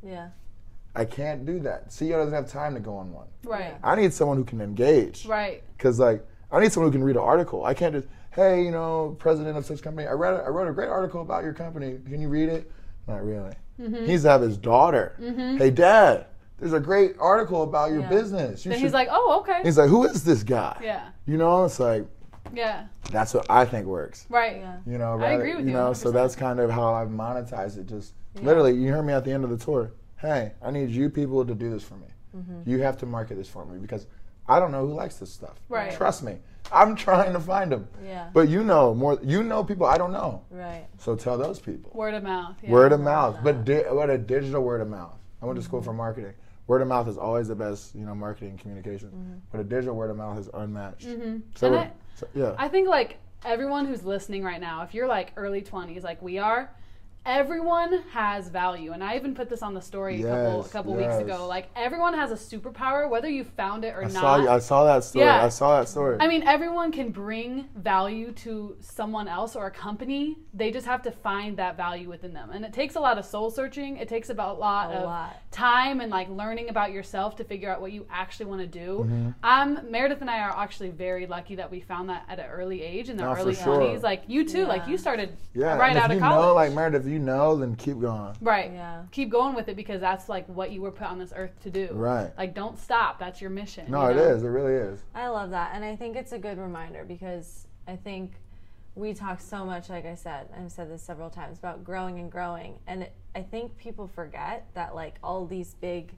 Yeah. I can't do that. C E O doesn't have time to go on one. Right. Yeah. I need someone who can engage. Right. Because, like, I need someone who can read an article. I can't just, hey, you know, president of such company, I read a, I wrote a great article about your company. Can you read it? Not really. Mm-hmm. He needs to have his daughter. Mm-hmm. Hey, Dad, there's a great article about your Yeah. business. You Then should- he's like, oh, okay. he's like, who is this guy? Yeah. You know, it's like, Yeah. that's what I think works. Right. Yeah. You know, I rather- agree with you you know, one hundred so percent. that's kind of how I've monetized it. Just Yeah. literally, you heard me at the end of the tour. Hey, I need you people to do this for me. Mm-hmm. You have to market this for me because I don't know who likes this stuff. Right. Trust me, I'm trying to find them. Yeah. But you know more. You know people I don't know. Right. So tell those people. Word of mouth. Yeah. Word of mouth, but di- what a digital word of mouth. I went to school for marketing. Word of mouth is always the best, you know, marketing communication. Mm-hmm. But a digital word of mouth is unmatched. Mm-hmm. So, And we're- I- so yeah. I think like everyone who's listening right now, if you're like early twenties like we are, everyone has value. And I even put this on the story a couple a Yes, couple yes. weeks ago. Like everyone has a superpower, whether you found it or I not. saw I saw that story. Yeah. I saw that story. I mean, everyone can bring value to someone else or a company. They just have to find that value within them. And it takes a lot of soul searching. It takes about a lot A of lot. time and like learning about yourself to figure out what you actually want to do. Mm-hmm. Um, Meredith and I are actually very lucky that we found that at an early age in the Oh, for early sure. twenties. Like you too, like Yeah. you started yeah. right and out if of you college. know, like Meredith, if you know, then keep going. Right. Yeah. Keep going with it because that's like what you were put on this earth to do. Right. Like don't stop. That's your mission. No, you it know? is. It really is. I love that. And I think it's a good reminder because I think we talk so much, like I said, I've said this several times, about growing and growing. And it, I think people forget that like all these big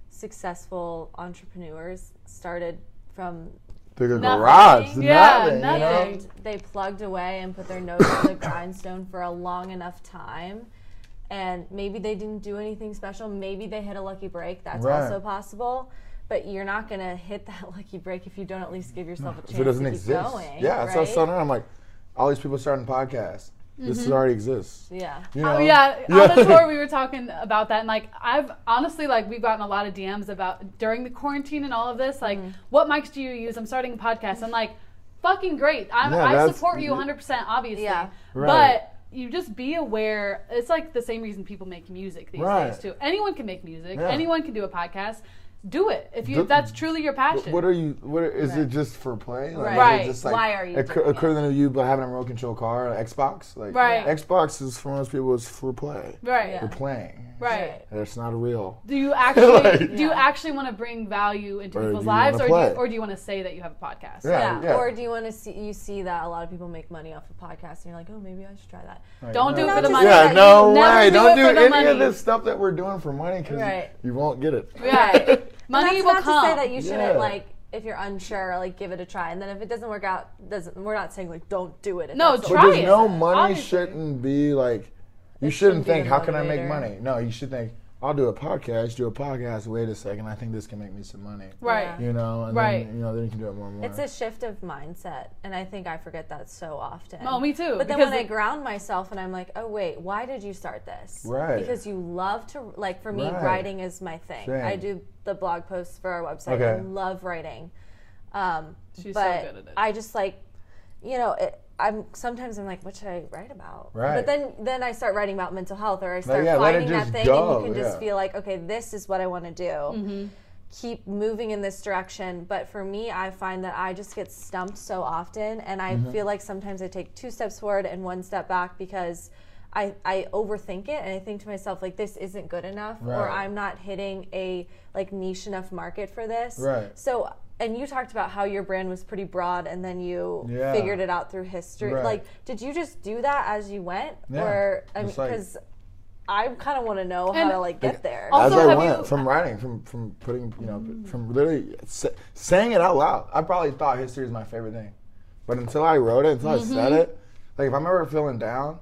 successful entrepreneurs started from Pick a Nothing. garage. Yeah, nothing, nothing. You know? and they plugged away and put their nose to the grindstone for a long enough time. And maybe they didn't do anything special. Maybe they hit a lucky break. That's Right. also possible. But you're not going to hit that lucky break if you don't at least give yourself a chance If it doesn't to keep exist. going. Yeah, that's what I was right? telling her. I'm like, all these people starting podcasts. This already exists. Yeah. You know? Oh yeah, Yeah. on the tour we were talking about that, and like I've honestly like we've gotten a lot of D Ms about during the quarantine and all of this, like Mm-hmm. what mics do you use? I'm starting a podcast. I'm like, fucking great. I'm, Yeah, I that's- support you one hundred percent, obviously. Yeah. Right. But you just be aware. It's like the same reason people make music these Right. days too. Anyone can make music. Yeah. Anyone can do a podcast. Do it if you Do- if that's truly your passion. What are you? What are, is Right. it just for play? Like, Right. Is it just like Why are you equ- doing it? equivalent of you but having a remote control car, like Xbox? Like Right. Xbox is for most people is for play. right. Yeah. They're playing. Right. It's not real. Do you actually Like- do you Yeah. actually want to bring value into Or people's do you lives, wanna or do you, play? or do you want to say that you have a podcast? Yeah. Yeah. yeah. Or do you want to see you see that a lot of people make money off of podcasts and you're like, oh, maybe I should try that. Like, Don't do no. it for the Not money. just Yeah, that no you never way. do Don't it do for the any money. of this stuff that we're doing for money because Right. you won't get it. Yeah. Money And will that's not come. to say that you shouldn't Yeah. like if you're unsure, like give it a try. And then if it doesn't work out, doesn't we're not saying like don't do it. if No, that's try But what- there's it. no money Obviously. shouldn't be like. You It shouldn't shouldn't be think, the how can I make motivator. money? No, you should think, I'll do a podcast, do a podcast, wait a second, I think this can make me some money. Right. Yeah. You know, and Right. then, you know, then you can do it more and more. It's a shift of mindset, and I think I forget that so often. Oh, me too. But then because when I it- ground myself and I'm like, oh wait, why did you start this? Right. Because you love to like. For me, Right. writing is my thing. Same. I do the blog posts for our website. Okay. I love writing. Um, She's so but good at it. I just like, you know, it, I'm sometimes I'm like, what should I write about? Right. But then then I start writing about mental health, or I start yeah, let it finding that just thing, go, and you can just yeah. feel like, okay, this is what I want to do. Mm-hmm. Keep moving in this direction. But for me, I find that I just get stumped so often, and I Mm-hmm. feel like sometimes I take two steps forward and one step back because I, I overthink it, and I think to myself like, this isn't good enough, or Right. I'm not hitting a like niche enough market for this. Right. So, and you talked about how your brand was pretty broad, and then you Yeah. figured it out through history. Right. Like, did you just do that as you went, Yeah. or I mean, Just like- because I kind of want to know how And- to like get there. Also, As I have went you- from writing, from from putting, you know, from literally sa- saying it out loud. I probably thought history is my favorite thing, but until I wrote it, until I said it, like if I'm ever feeling down,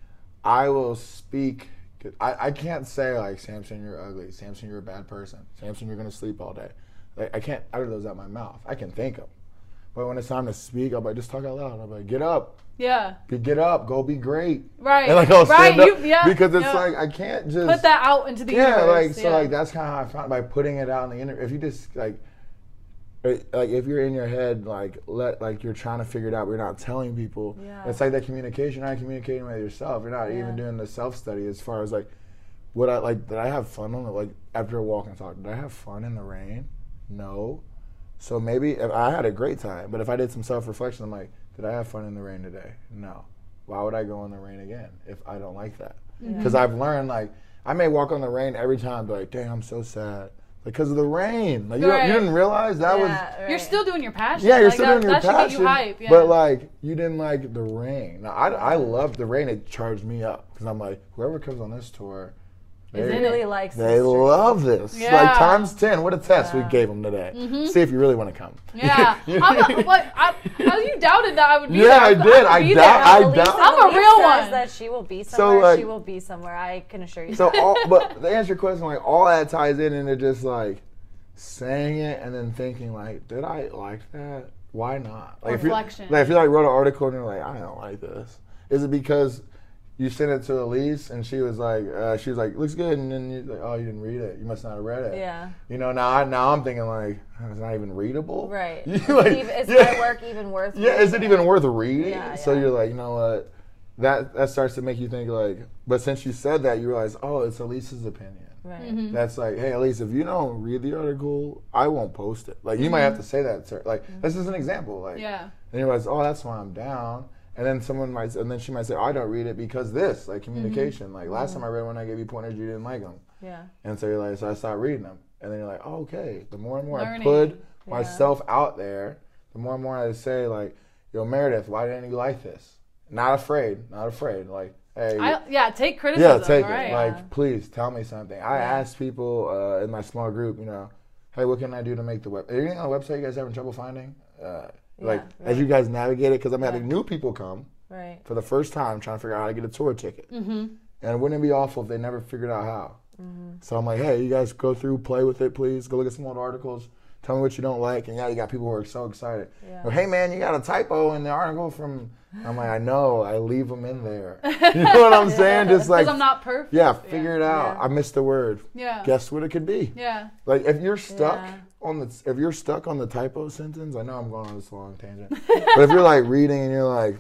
I will speak. I, I can't say like, Samson, you're ugly. Samson, you're a bad person. Samson, you're gonna sleep all day. Like I can't utter those out my mouth. I can think them, but when it's time to speak, I'll be like, just talk out loud. I'll be like, get up, Yeah. Be- get up, go be great. Right. And like I'll right. stand up You, yeah. because it's yeah. like I can't just put that out into the yeah, universe. like so, yeah. like that's kind of how I found by putting it out in the internet. If you just like, uh, like if you're in your head, like let like you're trying to figure it out, but you're not telling people. Yeah. It's like that communication. You're not communicating with yourself. You're not Yeah. even doing the self study as far as like would I like? Did I have fun on it? Like after a walk and talk, did I have fun in the rain? No. So maybe if I had a great time, but if I did some self-reflection, I'm like, did I have fun in the rain today? No. Why would I go in the rain again if I don't like that? Because mm-hmm. I've learned, like, I may walk on the rain every time, be like, dang, I'm so sad. Because of the rain. Like, you, right. you didn't realize that yeah, was... Right. You're still doing your passion. Yeah, you're like still that, doing your that passion. That should get you hype, yeah. But, like, you didn't like the rain. Now, I, I loved the rain. It charged me up. Because I'm like, whoever comes on this tour... They really likes They this love this. Yeah. Like times ten. What a test yeah. we gave them today. Mm-hmm. See if you really want to come. Yeah. you know? I'm a, like, I, how you doubted that I would be yeah, there. I did. I, Be doubt. there. I Elise, doubt. I'm a Elise real says one. that she will be So, somewhere. like- she will be somewhere. I can assure you. So, all, but to answer your question, like all that ties in into just like saying it and then thinking like, did I like that? Why not? Like Reflection. If you, like if you like wrote an article and you're like, I don't like this. Is it because you sent it to Elise and she was like, uh, she was like, looks good, and then you're like, oh, you didn't read it. You must not have read it. Yeah. You know, now I, now I'm thinking like, oh, it's not even readable. Right. You Is, like, it even, is yeah. my work even worth Yeah, is it reading? even worth reading? Yeah, so yeah. you're like, you know what? That that starts to make you think like, but since you said that, you realize, oh, it's Elise's opinion. Right. Mm-hmm. That's like, hey, Elise, if you don't read the article, I won't post it. Like, you might have to say that, sir. Like, Mm-hmm. this is an example. Like, Yeah. and you realize, oh, that's why I'm down. And then someone might, and then she might say, oh, I don't read it because this, like communication. Mm-hmm. Like last time I read one, I gave you pointers, you didn't like them. Yeah. And so you're like, so I stopped reading them. And then you're like, oh, okay. The more and more Learning. I put Yeah. myself out there, the more and more I say, like, yo, Meredith, why didn't you like this? Not afraid, not afraid. Like, hey, I, yeah, take criticism. yeah, take right? it. Like, Yeah. please tell me something. I Yeah. asked people uh, in my small group, you know, hey, what can I do to make the web? Anything on the website you guys having trouble finding? Uh, like, Yeah, as right. you guys navigate it, because I'm Yeah. having new people come Right. for the first time trying to figure out how to get a tour ticket. Mm-hmm. And wouldn't it be awful if they never figured out how? Mm-hmm. So I'm like, hey, you guys go through, play with it, please. Go look at some old articles. Tell me what you don't like. And yeah, you got people who are so excited. Yeah. Well, hey, man, you got a typo in the article from... I'm like, I know. I leave them in there. You know what I'm saying? Just like... Because I'm not perfect. Yeah, figure it out. Yeah. I missed the word. Yeah. Guess what it could be? Yeah. Like if you're stuck Yeah. on the if you're stuck on the typo sentence, I know I'm going on this long tangent. But if you're like reading and you're like,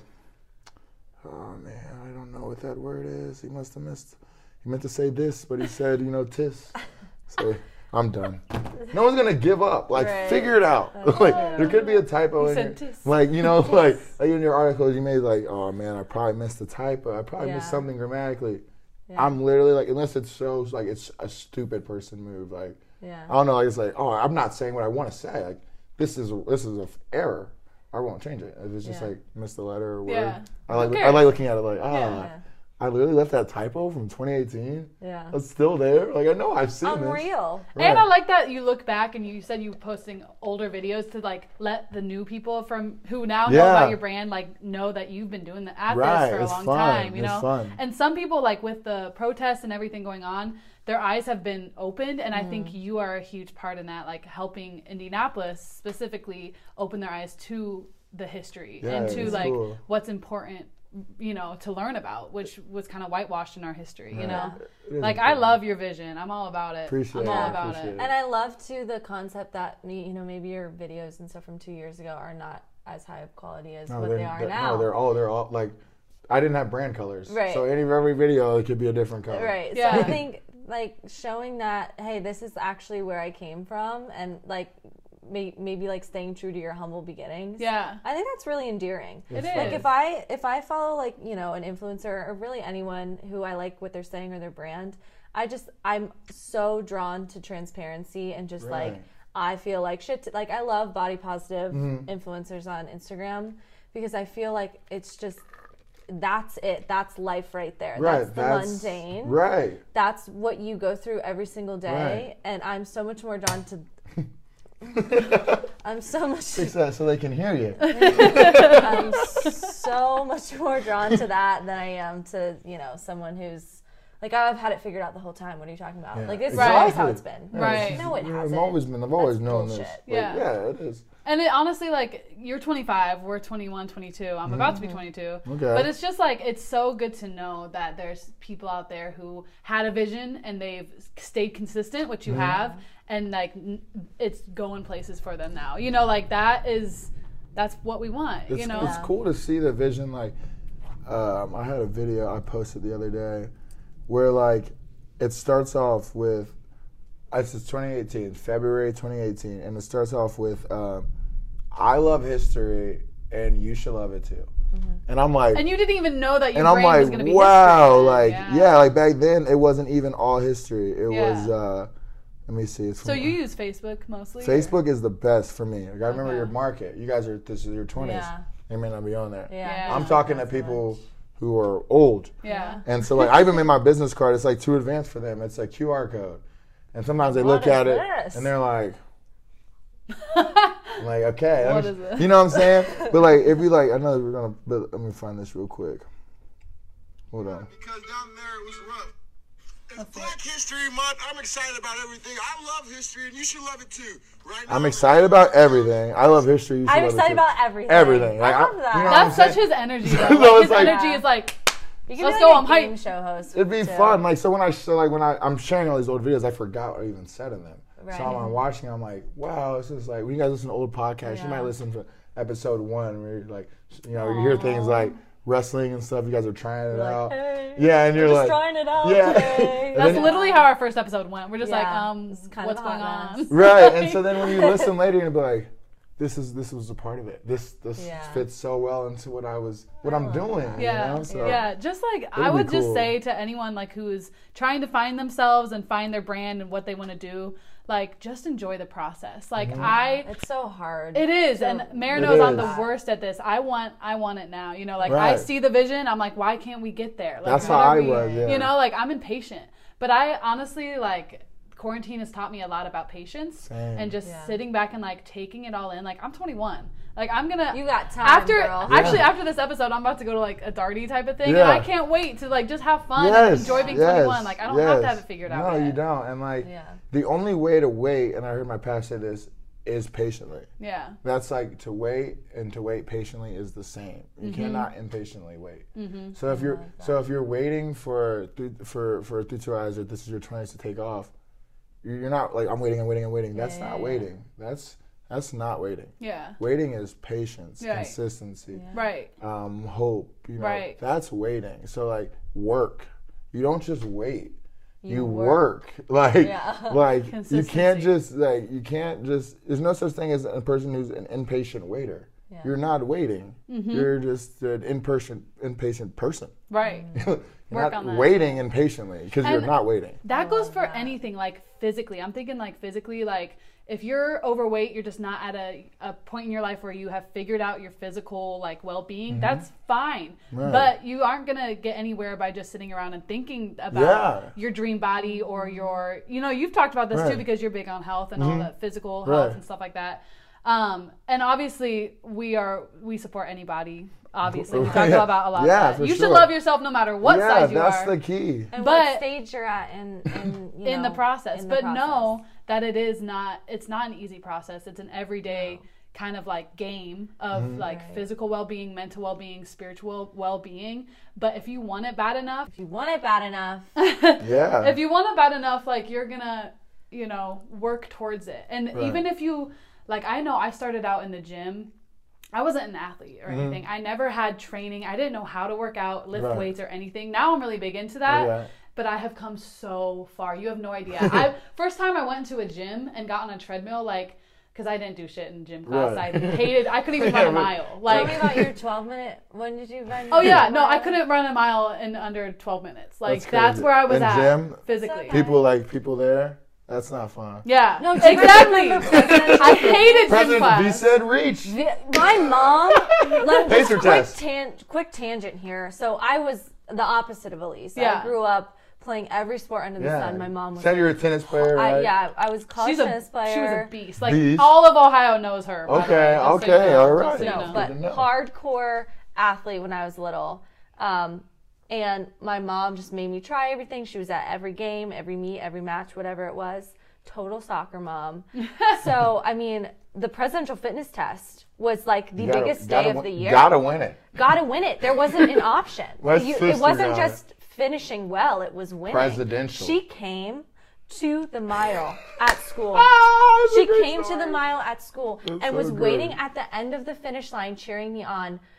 oh man, I don't know what that word is. He must have missed. He meant to say this, but he said, you know, tis. So I'm done. No one's gonna give up. Like Right. figure it out. That's like true. there could be a typo He in said your, tis. like you know, like, like in your articles you made like, oh man, I probably missed a typo. I probably missed Yeah. something grammatically. Yeah. I'm literally like, unless it shows like it's a stupid person move, like Yeah. I don't know, like it's like, oh, I'm not saying what I want to say. Like this is this is a f- error. I won't change it. If it's just Yeah. like missed a letter or word. Yeah. I like Who I cares? like looking at it like, ah, Yeah. I literally left that typo from twenty eighteen. Yeah. It's still there. Like I know I've seen this. Unreal. And I Right. like that you look back and you said you were posting older videos to like let the new people from who now know Yeah. about your brand like know that you've been doing the, at Right, this for a it's long fun, time, you it's know. fun. And some people like with the protests and everything going on, their eyes have been opened, and I think you are a huge part in that, like helping Indianapolis specifically open their eyes to the history Yeah, and to it's like cool. what's important, you know, to learn about, which was kind of whitewashed in our history, you Right. know. It is Like I important. love your vision. I'm all about it. Appreciate I'm it, all I about appreciate it. it. And I love too the concept that you know maybe your videos and stuff from two years ago are not as high of quality as No, what they're- they are they're- now. No, they're all they're all like I didn't have brand colors. Right. So any every video it could be a different color. Right. Yeah. So I think like showing that hey, this is actually where I came from, and like may, maybe like staying true to your humble beginnings. Yeah. I think that's really endearing. It Like is. if I if I follow like you know an influencer or really anyone who I like what they're saying or their brand, I just I'm so drawn to transparency and just like Right. I feel like shit. Like I love body positive Mm-hmm. influencers on Instagram because I feel like it's just that's it. That's life right there. Right. That's the that's mundane. Right. That's what you go through every single day, Right. and I'm so much more drawn to. I'm so much. Fix that so they can hear you. I'm so much more drawn to that than I am to you know someone who's like I've had it figured out the whole time. What are you talking about? Yeah, Like this Right. is always how it's been. Yeah, Right. it's- No, it yeah, hasn't. I've always been. I've always That's known bullshit. this. But Yeah. yeah, it is. And it honestly, like, you're twenty-five, we're twenty-one, twenty-two. I'm about to be twenty-two. Okay. But it's just like, it's so good to know that there's people out there who had a vision and they've stayed consistent, which you have, and like, n- it's going places for them now. You know, like, that is, that's what we want, It's, you know? it's cool to see the vision. Like, um, I had a video I posted the other day where, like, it starts off with, it's twenty eighteen, February twenty eighteen, and it starts off with, um, I love history, and you should love it too. Mm-hmm. And I'm like, and you didn't even know that your and I'm brain like, was going to be wow, history. like yeah. yeah, like back then it wasn't even all history. It Yeah. was. Uh, let me see. It's So you use Facebook mostly? Facebook or? Is the best for me. Like, I remember Okay. your market. You guys are this is your twenties. Yeah. They may not be on there. Yeah. Yeah. I'm talking to Not so people much. who are old. Yeah. And so like I even made my business card. It's like too advanced for them. It's a Q R code, and sometimes they What look is at it this? and they're like, I'm like okay, What let me- is this? you know what I'm saying? But like if you like, I know we're gonna. But let me find this real quick. Hold on. Because down there it was rough. It's Black History Month. I'm excited about everything. I love history, and you should love it too. Right now, I'm excited about everything. I love history. You should I'm love it excited too. about everything. Everything. Like, I I- love that. you know- That's I'm such saying- his energy, though. So Like, it's his like- energy Yeah. is like, You can Let's be go, like I'm a hyped. game show host. It'd be too. fun. Like so when I so like when I I'm sharing all these old videos, I forgot what I even said in them. Right. So I'm watching. I'm like, wow, this is like when you guys listen to old podcasts, you Yeah. might listen to episode one where you're like, you know, you hear things like wrestling and stuff. You guys are trying it You're like, out. hey, Yeah, and we're you're just like, trying it out yeah. today. And that's then- literally how our first episode went. We're just like, Yeah. um, It's kind what's of a going hot on? mess. right. And so then when you listen later, you'll be like, this is this was a part of it. This this Yeah. fits so well into what I was what I'm doing. Yeah, You know? So, yeah. Just like I It'll be would just cool. say to anyone like who is trying to find themselves and find their brand and what they want to do, like just enjoy the process. Like Mm-hmm. I, It's so hard. it is, So- and Mare It knows I'm is. the worst at this. I want, I want it now. You know, like I Right. see the vision. I'm like, why can't we get there? Like, That's what how are I we- was. Yeah. You know, like I'm impatient. But I honestly like. Quarantine has taught me a lot about patience Same. and just Yeah. sitting back and like taking it all in. Like I'm twenty-one. Like I'm gonna. You got time, after girl. actually Yeah. after this episode, I'm about to go to like a Darty type of thing, Yeah. and I can't wait to like just have fun and Yes, enjoy being yes, twenty-one. Like I don't have to yes. have it figured out. No, yet. you don't. And like Yeah. the only way to wait, and I heard my pastor say this, is patiently. Yeah. That's like to wait and to wait patiently is the same. You Mm-hmm. cannot impatiently wait. So if you're so if you're waiting for through, for for through two eyes or this is your twenties to take off, you're you're not like I'm waiting and waiting and waiting. That's Yeah, not yeah, waiting. That's that's not waiting. Yeah. Waiting is patience, Right. consistency, Right. um, hope. You know, Right. that's waiting. So like work. You don't just wait. You, You work. work. Like Yeah. like you Consistency. can't just like you can't just there's no such thing as a person who's an impatient waiter. Yeah. You're not waiting. Mm-hmm. You're just an impatient impatient person. Right. You're Work not on that. waiting impatiently because you're And- not waiting. That goes love for that. anything, like physically. I'm thinking like physically, like if you're overweight, you're just not at a, a point in your life where you have figured out your physical like well-being. That's fine, Mm-hmm. Right. but you aren't gonna get anywhere by just sitting around and thinking about Yeah. your dream body or your, you know, you've talked about this too Right. because you're big on health and all the physical Right. health and stuff like that. Um, and obviously we are we support anybody. Obviously, we talk Yeah. about a lot. Yeah, of that. for You should sure. love yourself no matter what yeah, size you that's are. the key. And But- what stage you're at in in, you in the know, process. in the But process. know that it is not it's not an easy process. It's an everyday kind of like game of Mm-hmm. like Right. physical well-being, mental well-being, spiritual well-being. But if you want it bad enough, If you want it bad enough, Yeah. if you want it bad enough, like you're gonna, you know, work towards it. And Right. even if you like, I know I started out in the gym. I wasn't an athlete or anything. I never had training. I didn't know how to work out, lift Mm-hmm. Right. weights or anything. Now I'm really big into that. Okay. But I have come so far. You have no idea. I first time I went into a gym and got on a treadmill, like, because I didn't do shit in gym class. Right. I hated. I couldn't even run a mile. tell me Like, about your twelve minute. When did you run? oh your yeah, no, I mile? couldn't run a mile in under twelve minutes. Like That's that's, crazy. where I was In at gym? physically. Okay. People like people there. That's not fun. Yeah, No, do you exactly. remember Presidential I hated gym President V class. said reach. Vi- My mom. Let, Pacer just quick, test. tan- quick tangent here. So I was the opposite of Elise. Yeah. I grew up playing every sport under the Yeah. sun. My mom was. Said you're a tennis player, I, right? yeah, I was a college She's a tennis player. she was a beast. Like Beast. all of Ohio knows her. by the Okay, way, just so okay, you know, all just right. so you No, know. but Good to know. hardcore athlete when I was little. Um, and my mom just made me try everything. She was at every game, every meet, every match, whatever it was. Total soccer mom. So, I mean, the presidential fitness test was like the You gotta- biggest gotta day of win- the year. Gotta win it. Gotta win it. There wasn't an option. My You- it sister wasn't got just finishing well, it was winning. Presidential. She came to the mile at school. Ah, it's a She great came to story. the mile at school That's and so was great. waiting at the end of the finish line cheering me on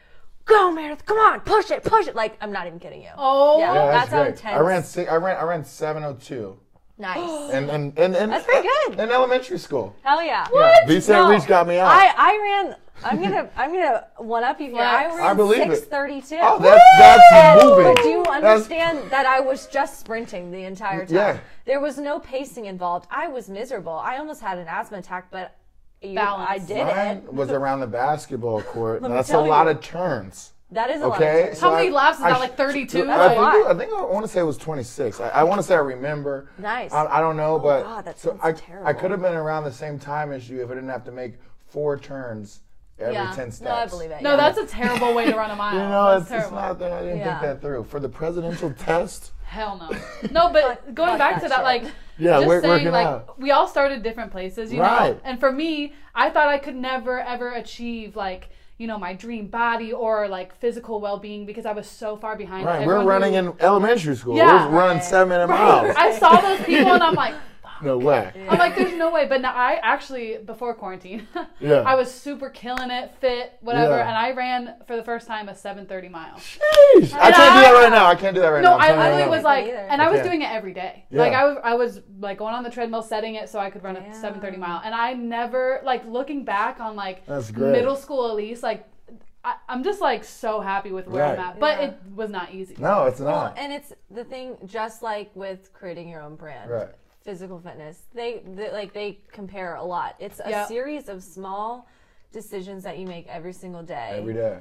go Meredith, come on, push it, push it. Like, I'm not even kidding you. Oh, Yeah. Yeah, That's that's, how great. intense. I ran six, I ran I ran seven oh two. Nice. And and and, and That's pretty good. In elementary school. Hell yeah. Yeah, B seven Reach got me out. I, I ran, I'm gonna I'm gonna one up you here. I Flex. ran I believe it. six thirty-two. Oh, that's that's And- moving. But do you That's- understand that I was just sprinting the entire time? Yeah. There was no pacing involved. I was miserable. I almost had an asthma attack, but you, Balance. I did Mine it. was around the basketball court. Let me That's a tell lot you. of turns. That is a lot Okay. of turns. How So many I- laps is I that, sh- like thirty-two? I That's think, a lot. I think I want to say it was twenty-six. I, I want to say I remember. Nice. I, I don't know, but God, that so sounds I, terrible. I could have been around the same time as you if I didn't have to make four turns every Yeah. ten steps. No, I believe it. No, yeah. that's a terrible way to run a mile. You know, That's it's, it's terrible. not that I didn't Yeah. think that through. For the presidential test, Hell no. No, but going fuck back that to that, shit. like, Yeah, just we're saying, working like, out. we all started different places, you know? Right. And for me, I thought I could never, ever achieve, like, you know, my dream body or, like, physical well-being because I was so far behind. right? We're everyone running who- in elementary school. Yeah. We're running Right. seven minute miles. I saw those people and I'm like, No way. I'm like, there's no way. But now I actually, before quarantine, Yeah. I was super killing it, fit, whatever, Yeah. and I ran for the first time a seven thirty mile. Sheesh. I can't do that right now. I can't do that right No, now. I'm I telling you literally right was now. like, either. and I was Okay. doing it every day. Yeah. Like I was, I was like going on the treadmill, setting it so I could run a Damn. seven thirty mile, and I never, like looking back on like That's great. middle school at least, like I, I'm just like so happy with where I'm Right. at. But Yeah. it was not easy. No, it's Well, not. and it's the thing, just like with creating your own brand, Right. physical fitness, they, they like they compare a lot. It's a Yep. series of small decisions that you make every single day, Every day.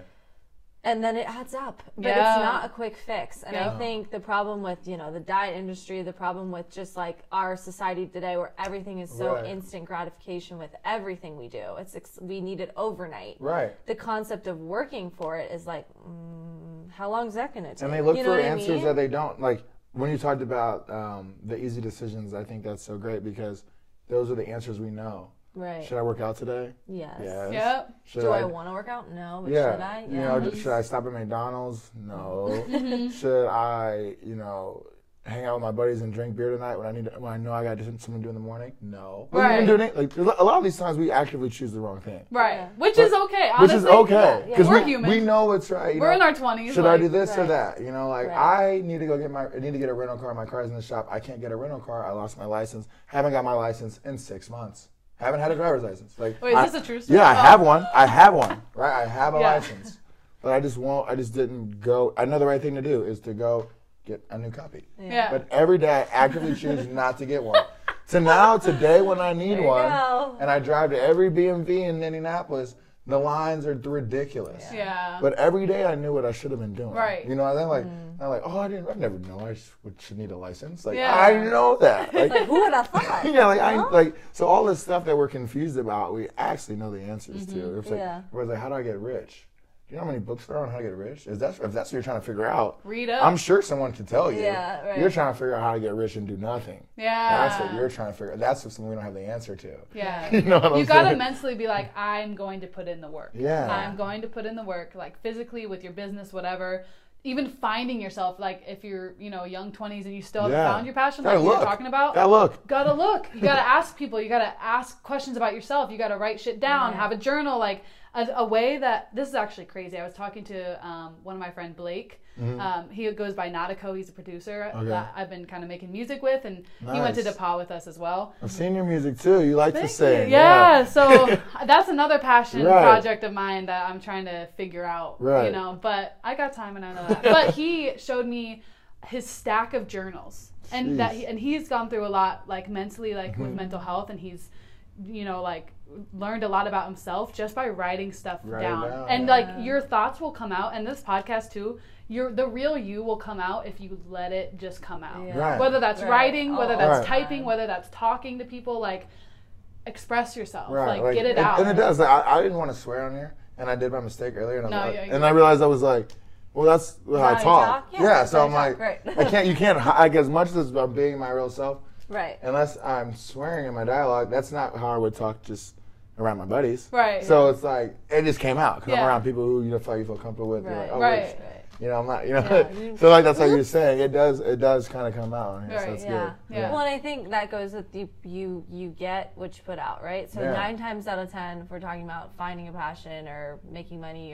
and then it adds up. But Yeah. it's not a quick fix. And I Yeah. think the problem with you know the diet industry, the problem with just like our society today, where everything is so Right. instant gratification with everything we do, it's ex- we need it overnight. Right. The concept of working for it is like, mm, how long is that going to take? And they look You know for what I answers mean? that they don't. Like when you talked about um, the easy decisions, I think that's so great because those are the answers we know. Right. Should I work out today? Yes. Yes. Yep. Should Do I, want to work out? No, but Yeah. should I? You know, Yes. should I stop at McDonald's? No. Mm-hmm. Should I, you know, hang out with my buddies and drink beer tonight when I need to, when I know I got something to do in the morning? No. But Right. I'm doing it. Like a lot of these times we actively choose the wrong thing. Right. Yeah. Which But- is okay. Which Honestly, is okay yeah, because we're we, human. we know what's right. You We're know, in our twenties. Should like, I do this or right. that? You know, like Right. I need to go get my, I need to get a rental car. My car's in the shop. I can't get a rental car. I lost my license. Haven't got my license in six months. Haven't had a driver's license. Like, Wait, is I- this a true story? Yeah, I Oh. have one. I have one. Right, I have a Yeah. license, but I just won't. I just didn't go. I know the right thing to do is to go get a new copy. Yeah. But every day I actively choose not to get one. So now today when I need There you one, go. and I drive to every B M V in Indianapolis, the lines are ridiculous. Yeah. But every day I knew what I should have been doing. Right. You know, and then like, I'm like, oh, I didn't, I never know I sh- would- should need a license. Like, Yeah. I know that. Like, Like, who would have thought? yeah, like I Huh? like so all this stuff that we're confused about, we actually know the answers to. It's like, Yeah. everybody's like, how do I get rich? Do you know how many books there are on how to get rich? Is that if that's what you're trying to figure out? Read up. I'm sure someone can tell you. Yeah, right. You're trying to figure out how to get rich and do nothing. Yeah. That's what you're trying to figure out. That's something we don't have the answer to. Yeah. You know what I'm You gotta saying? mentally be like, I'm going to put in the work. Yeah. I'm going to put in the work, like physically with your business, whatever. Even finding yourself, like if you're, you know, young twenties and you still haven't Yeah. found your passion, Gotta like you were look. talking about. Gotta look. Gotta look. You gotta ask people. You gotta ask questions about yourself. You gotta write shit down. Yeah. Have a journal. Like a, a way that this is actually crazy. I was talking to um, one of my friend Blake. Um, he goes by Nautico. He's a producer Okay. that I've been kind of making music with, and he went to Nice. DePaul with us as well. I've seen your music too. You like to Thank sing. you. Yeah, so that's another passion Right. project of mine that I'm trying to figure out. Right. You know, but I got time and I know that. But he showed me his stack of journals, and that Jeez. he, and he's gone through a lot, like mentally, like Mm-hmm. with mental health, and he's, you know, like learned a lot about himself just by writing stuff Write it down. down, And yeah. like your thoughts will come out, and this podcast too. Your the real you will come out if you let it just come out. Yeah. Right. Whether that's Right. writing, whether All that's the typing, time. whether that's talking to people, like express yourself, Right. like, get it and, out. And it does. Like, I, I didn't want to swear on here, and I did my mistake earlier, and, I, No, was, yeah, and you- I realized I was like, well, that's how how I you talk. talk? Yeah, Yeah. that's So how I'm you like, talk, right. I can't. You can't. hi- Like as much as I'm being my real self, Right. unless I'm swearing in my dialogue, that's not how I would talk just around my buddies. Right. So it's like it just came out because I'm Yeah. around people who you know feel you feel comfortable with. You're Right. like, oh, Right. wait, you know, I'm not. You know. Yeah, you- so like that's how you're saying it does. It does kind of come out. Yeah, so Right, that's Yeah. good. Yeah. Well, and I think that goes with you, you, you get what you put out, right? So Yeah. nine times out of ten, if we're talking about finding a passion or making money or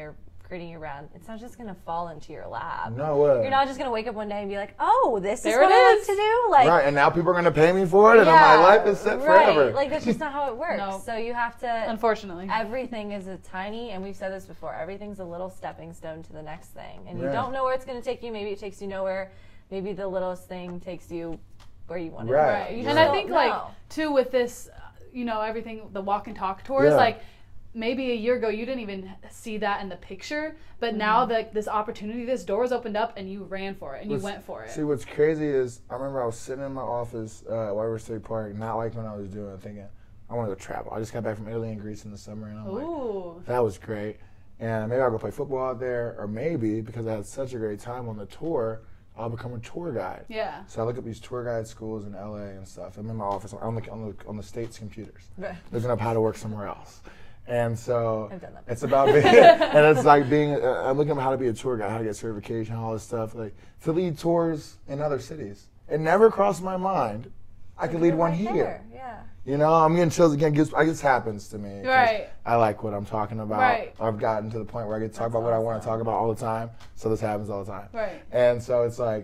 creating your brand, it's not just going to fall into your lap. No way. You're not just going to wake up one day and be like, oh, this There is what it I like is. to do. Like, Right, and now people are going to pay me for it, and yeah, my life is set right. forever. Like, that's just not how it works. No. So you have to, Unfortunately. everything is a tiny, and we've said this before, everything's a little stepping stone to the next thing. And you Right. don't know where it's going to take you. Maybe it takes you nowhere. Maybe the littlest thing takes you where you want to Right. go. You And just I don't think know. like too with this, uh, you know, everything the walk and talk tours, Yeah. like maybe a year ago you didn't even see that in the picture, but now that this opportunity, this doors opened up and you ran for it and you What's- went for it. See, what's crazy is I remember I was sitting in my office uh, at White River State Park, not like when I was doing it, thinking, I want to go travel. I just got back from Italy and Greece in the summer, and I'm like, Ooh. that was great. And maybe I'll go play football out there, or maybe because I had such a great time on the tour, I'll become a tour guide. Yeah. So I look up these tour guide schools in L A and stuff. I'm in my office on the on the, on the state's computers, Right. looking up how to work somewhere else. And so I've done that it's about being, and it's like being. Uh, I'm looking up how to be a tour guide, how to get certification, all this stuff, like to lead tours in other cities. It never crossed my mind I could lead You're one right here. there, Yeah. You know, I'm getting chills again. It just happens to me. 'cause Right. I like what I'm talking about. Right. I've gotten to the point where I get to talk That's about what I want to awesome. talk about all the time. So this happens all the time. Right. And so it's like,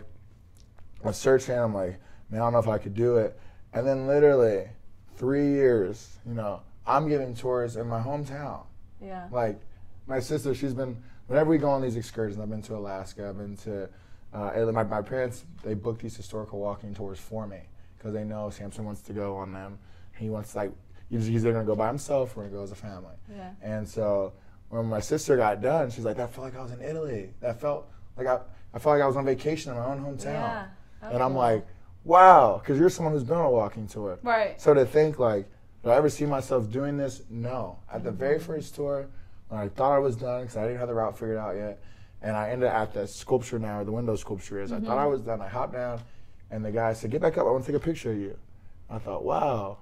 I'm searching. I'm like, man, I don't know if I could do it. And then literally, three years, you know, I'm giving tours in my hometown. Yeah. Like, my sister, she's been, whenever we go on these excursions, I've been to Alaska, I've been to, uh, Italy. my, my parents, they booked these historical walking tours for me because they know Samson wants to go on them. He wants, like, he's either going to go by himself or going to go as a family. Yeah. And so when my sister got done, she's like, that felt like I was in Italy. That felt like I, I felt like I was on vacation in my own hometown. Yeah. And I'm Okay. like, wow, because you're someone who's been on a walking tour. Right. So to think like, do I ever see myself doing this? No. At the very first tour, when I thought I was done, because I didn't have the route figured out yet, and I ended at the sculpture now, where the window sculpture is. I thought I was done. I hopped down, and the guy said, get back up. I want to take a picture of you. I thought, wow,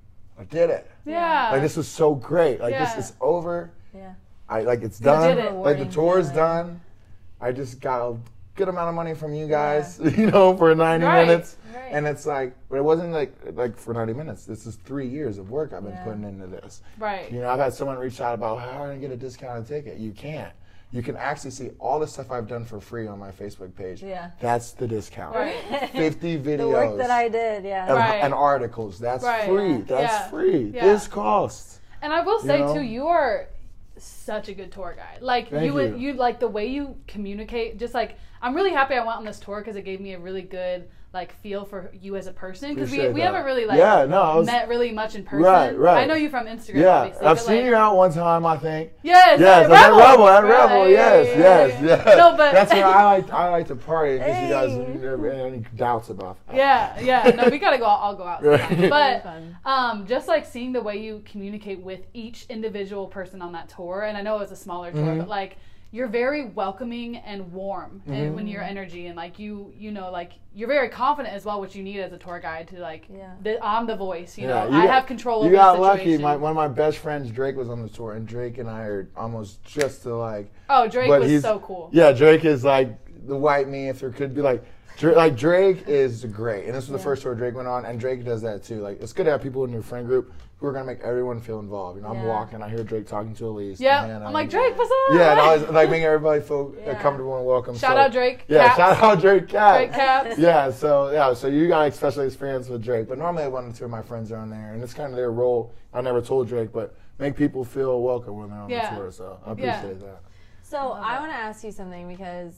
I did it. Yeah. Like, this was so great. Like, Yeah. this is over. Yeah. I Like, it's You done. did it. Like, the Rewarding tour's feeling. done. I just got a good amount of money from you guys, you know, for ninety Right. minutes. Right. And it's like, but it wasn't like like for ninety minutes. This is three years of work I've been Yeah. putting into this. Right. You know, I've had someone reach out about how do I get a discounted ticket. You can't. You can actually see all the stuff I've done for free on my Facebook page. Yeah. That's the discount. Right. fifty videos. The work that I did, yeah. and, Right. and articles. That's Right. free. That's Yeah. free. Yeah. This costs. And I will say know? too, you are such a good tour guide. Like Thank you, would- you. you like the way you communicate. Just like I'm really happy I went on this tour because it gave me a really good like feel for you as a person. Because we Appreciate we that. haven't really like Yeah, no, I was- met really much in person. Right, right. I know you from Instagram, Yeah. obviously. I've but, seen like, you out one time, I think. Yes, Yes, at at Rebel. Rebel, at Rebel, Right. yes, yes, yes. No, but that's where I like I like to party in case you guys Hey. have any doubts about that. Yeah, yeah. No, we gotta go. I'll go out. sometime. Right. But Fun. um, just like seeing the way you communicate with each individual person on that tour, and I know it was a smaller tour, Mhm. but like you're very welcoming and warm Mhm. and when your energy and like you, you know, like you're very confident as well, which you need as a tour guide to like. Yeah. The, I'm the voice. You Yeah, know, you I got- have control You over got the lucky. situation. My, one of my best friends, Drake, was on the tour, and Drake and I are almost just to like. oh, Drake but was he's- so cool. Yeah, Drake is like the white me, if there could be like. Dra- Like Drake is great, and this was the Yeah. first tour Drake went on, and Drake does that too. Like it's good to have people in your friend group who are gonna make everyone feel involved. You know, I'm Yeah. walking, I hear Drake talking to Elise. to Yeah, Hannah, I'm like and- Drake, what's up? Yeah, and always like making everybody feel uh, Yeah. comfortable and welcome. Shout so- out Drake. Yeah, Caps. shout out Drake Caps. Drake Caps. Yeah, so yeah, so you got like special experience with Drake, but normally one or two of my friends are on there, and it's kind of their role. I never told Drake, but make people feel welcome when they're on Yeah. the tour. So I Yeah. appreciate that. So love I it. want to ask you something because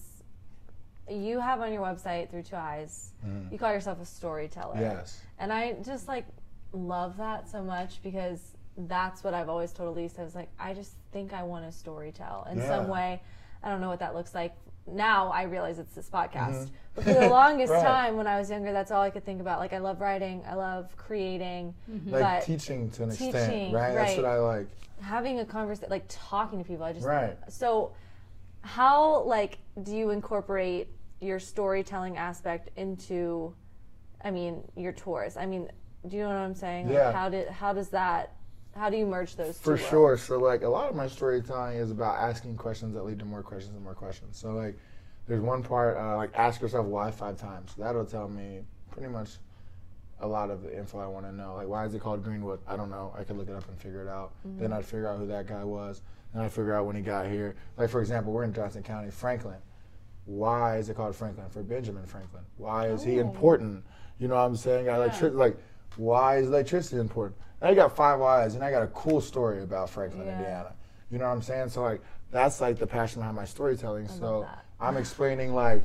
you have on your website Through Two Eyes, you call yourself a storyteller. Yes. And I just like love that so much because that's what I've always told Elise. I was like, I just think I want to story tell in Yeah. some way. I don't know what that looks like. Now I realize it's this podcast. But for the longest Right. time when I was younger, that's all I could think about. Like I love writing, I love creating, Like but teaching to an extent, teaching, right? That's right. what I like. having a conversation, like talking to people. I just Right. So how like do you incorporate your storytelling aspect into, I mean, your tours? I mean, do you know what I'm saying? Like, Yeah. how did how does that how do you merge those For two sure. worlds? So like a lot of my storytelling is about asking questions that lead to more questions and more questions. So like there's one part uh, like ask yourself why five times. That'll tell me pretty much a lot of the info I want to know. Like, why is it called Greenwood? I don't know. I could look it up and figure it out. Mm-hmm. Then I'd figure out who that guy was. Then I'd figure out when he got here. Like, for example, we're in Johnson County, Franklin. Why is it called Franklin? For Benjamin Franklin. Why is oh. he important? You know what I'm saying? I electric yeah. like, why is electricity important? And I got five whys, and I got a cool story about Franklin, yeah. Indiana. You know what I'm saying? So like, that's like the passion behind my storytelling. I so I'm explaining like,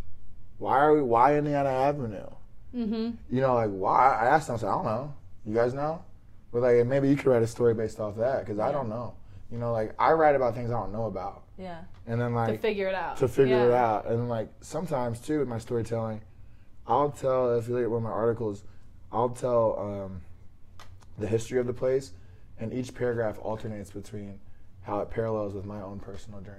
why are we? Why Indiana Avenue? Mm-hmm. You know, like why? I asked them. I said, I don't know. You guys know? But like, maybe you could write a story based off that because yeah. I don't know. You know, like I write about things I don't know about. Yeah. And then like to figure it out. To figure yeah. it out, and like sometimes too in my storytelling, I'll tell if you look at one of my articles, I'll tell um, the history of the place, and each paragraph alternates between how it parallels with my own personal journey.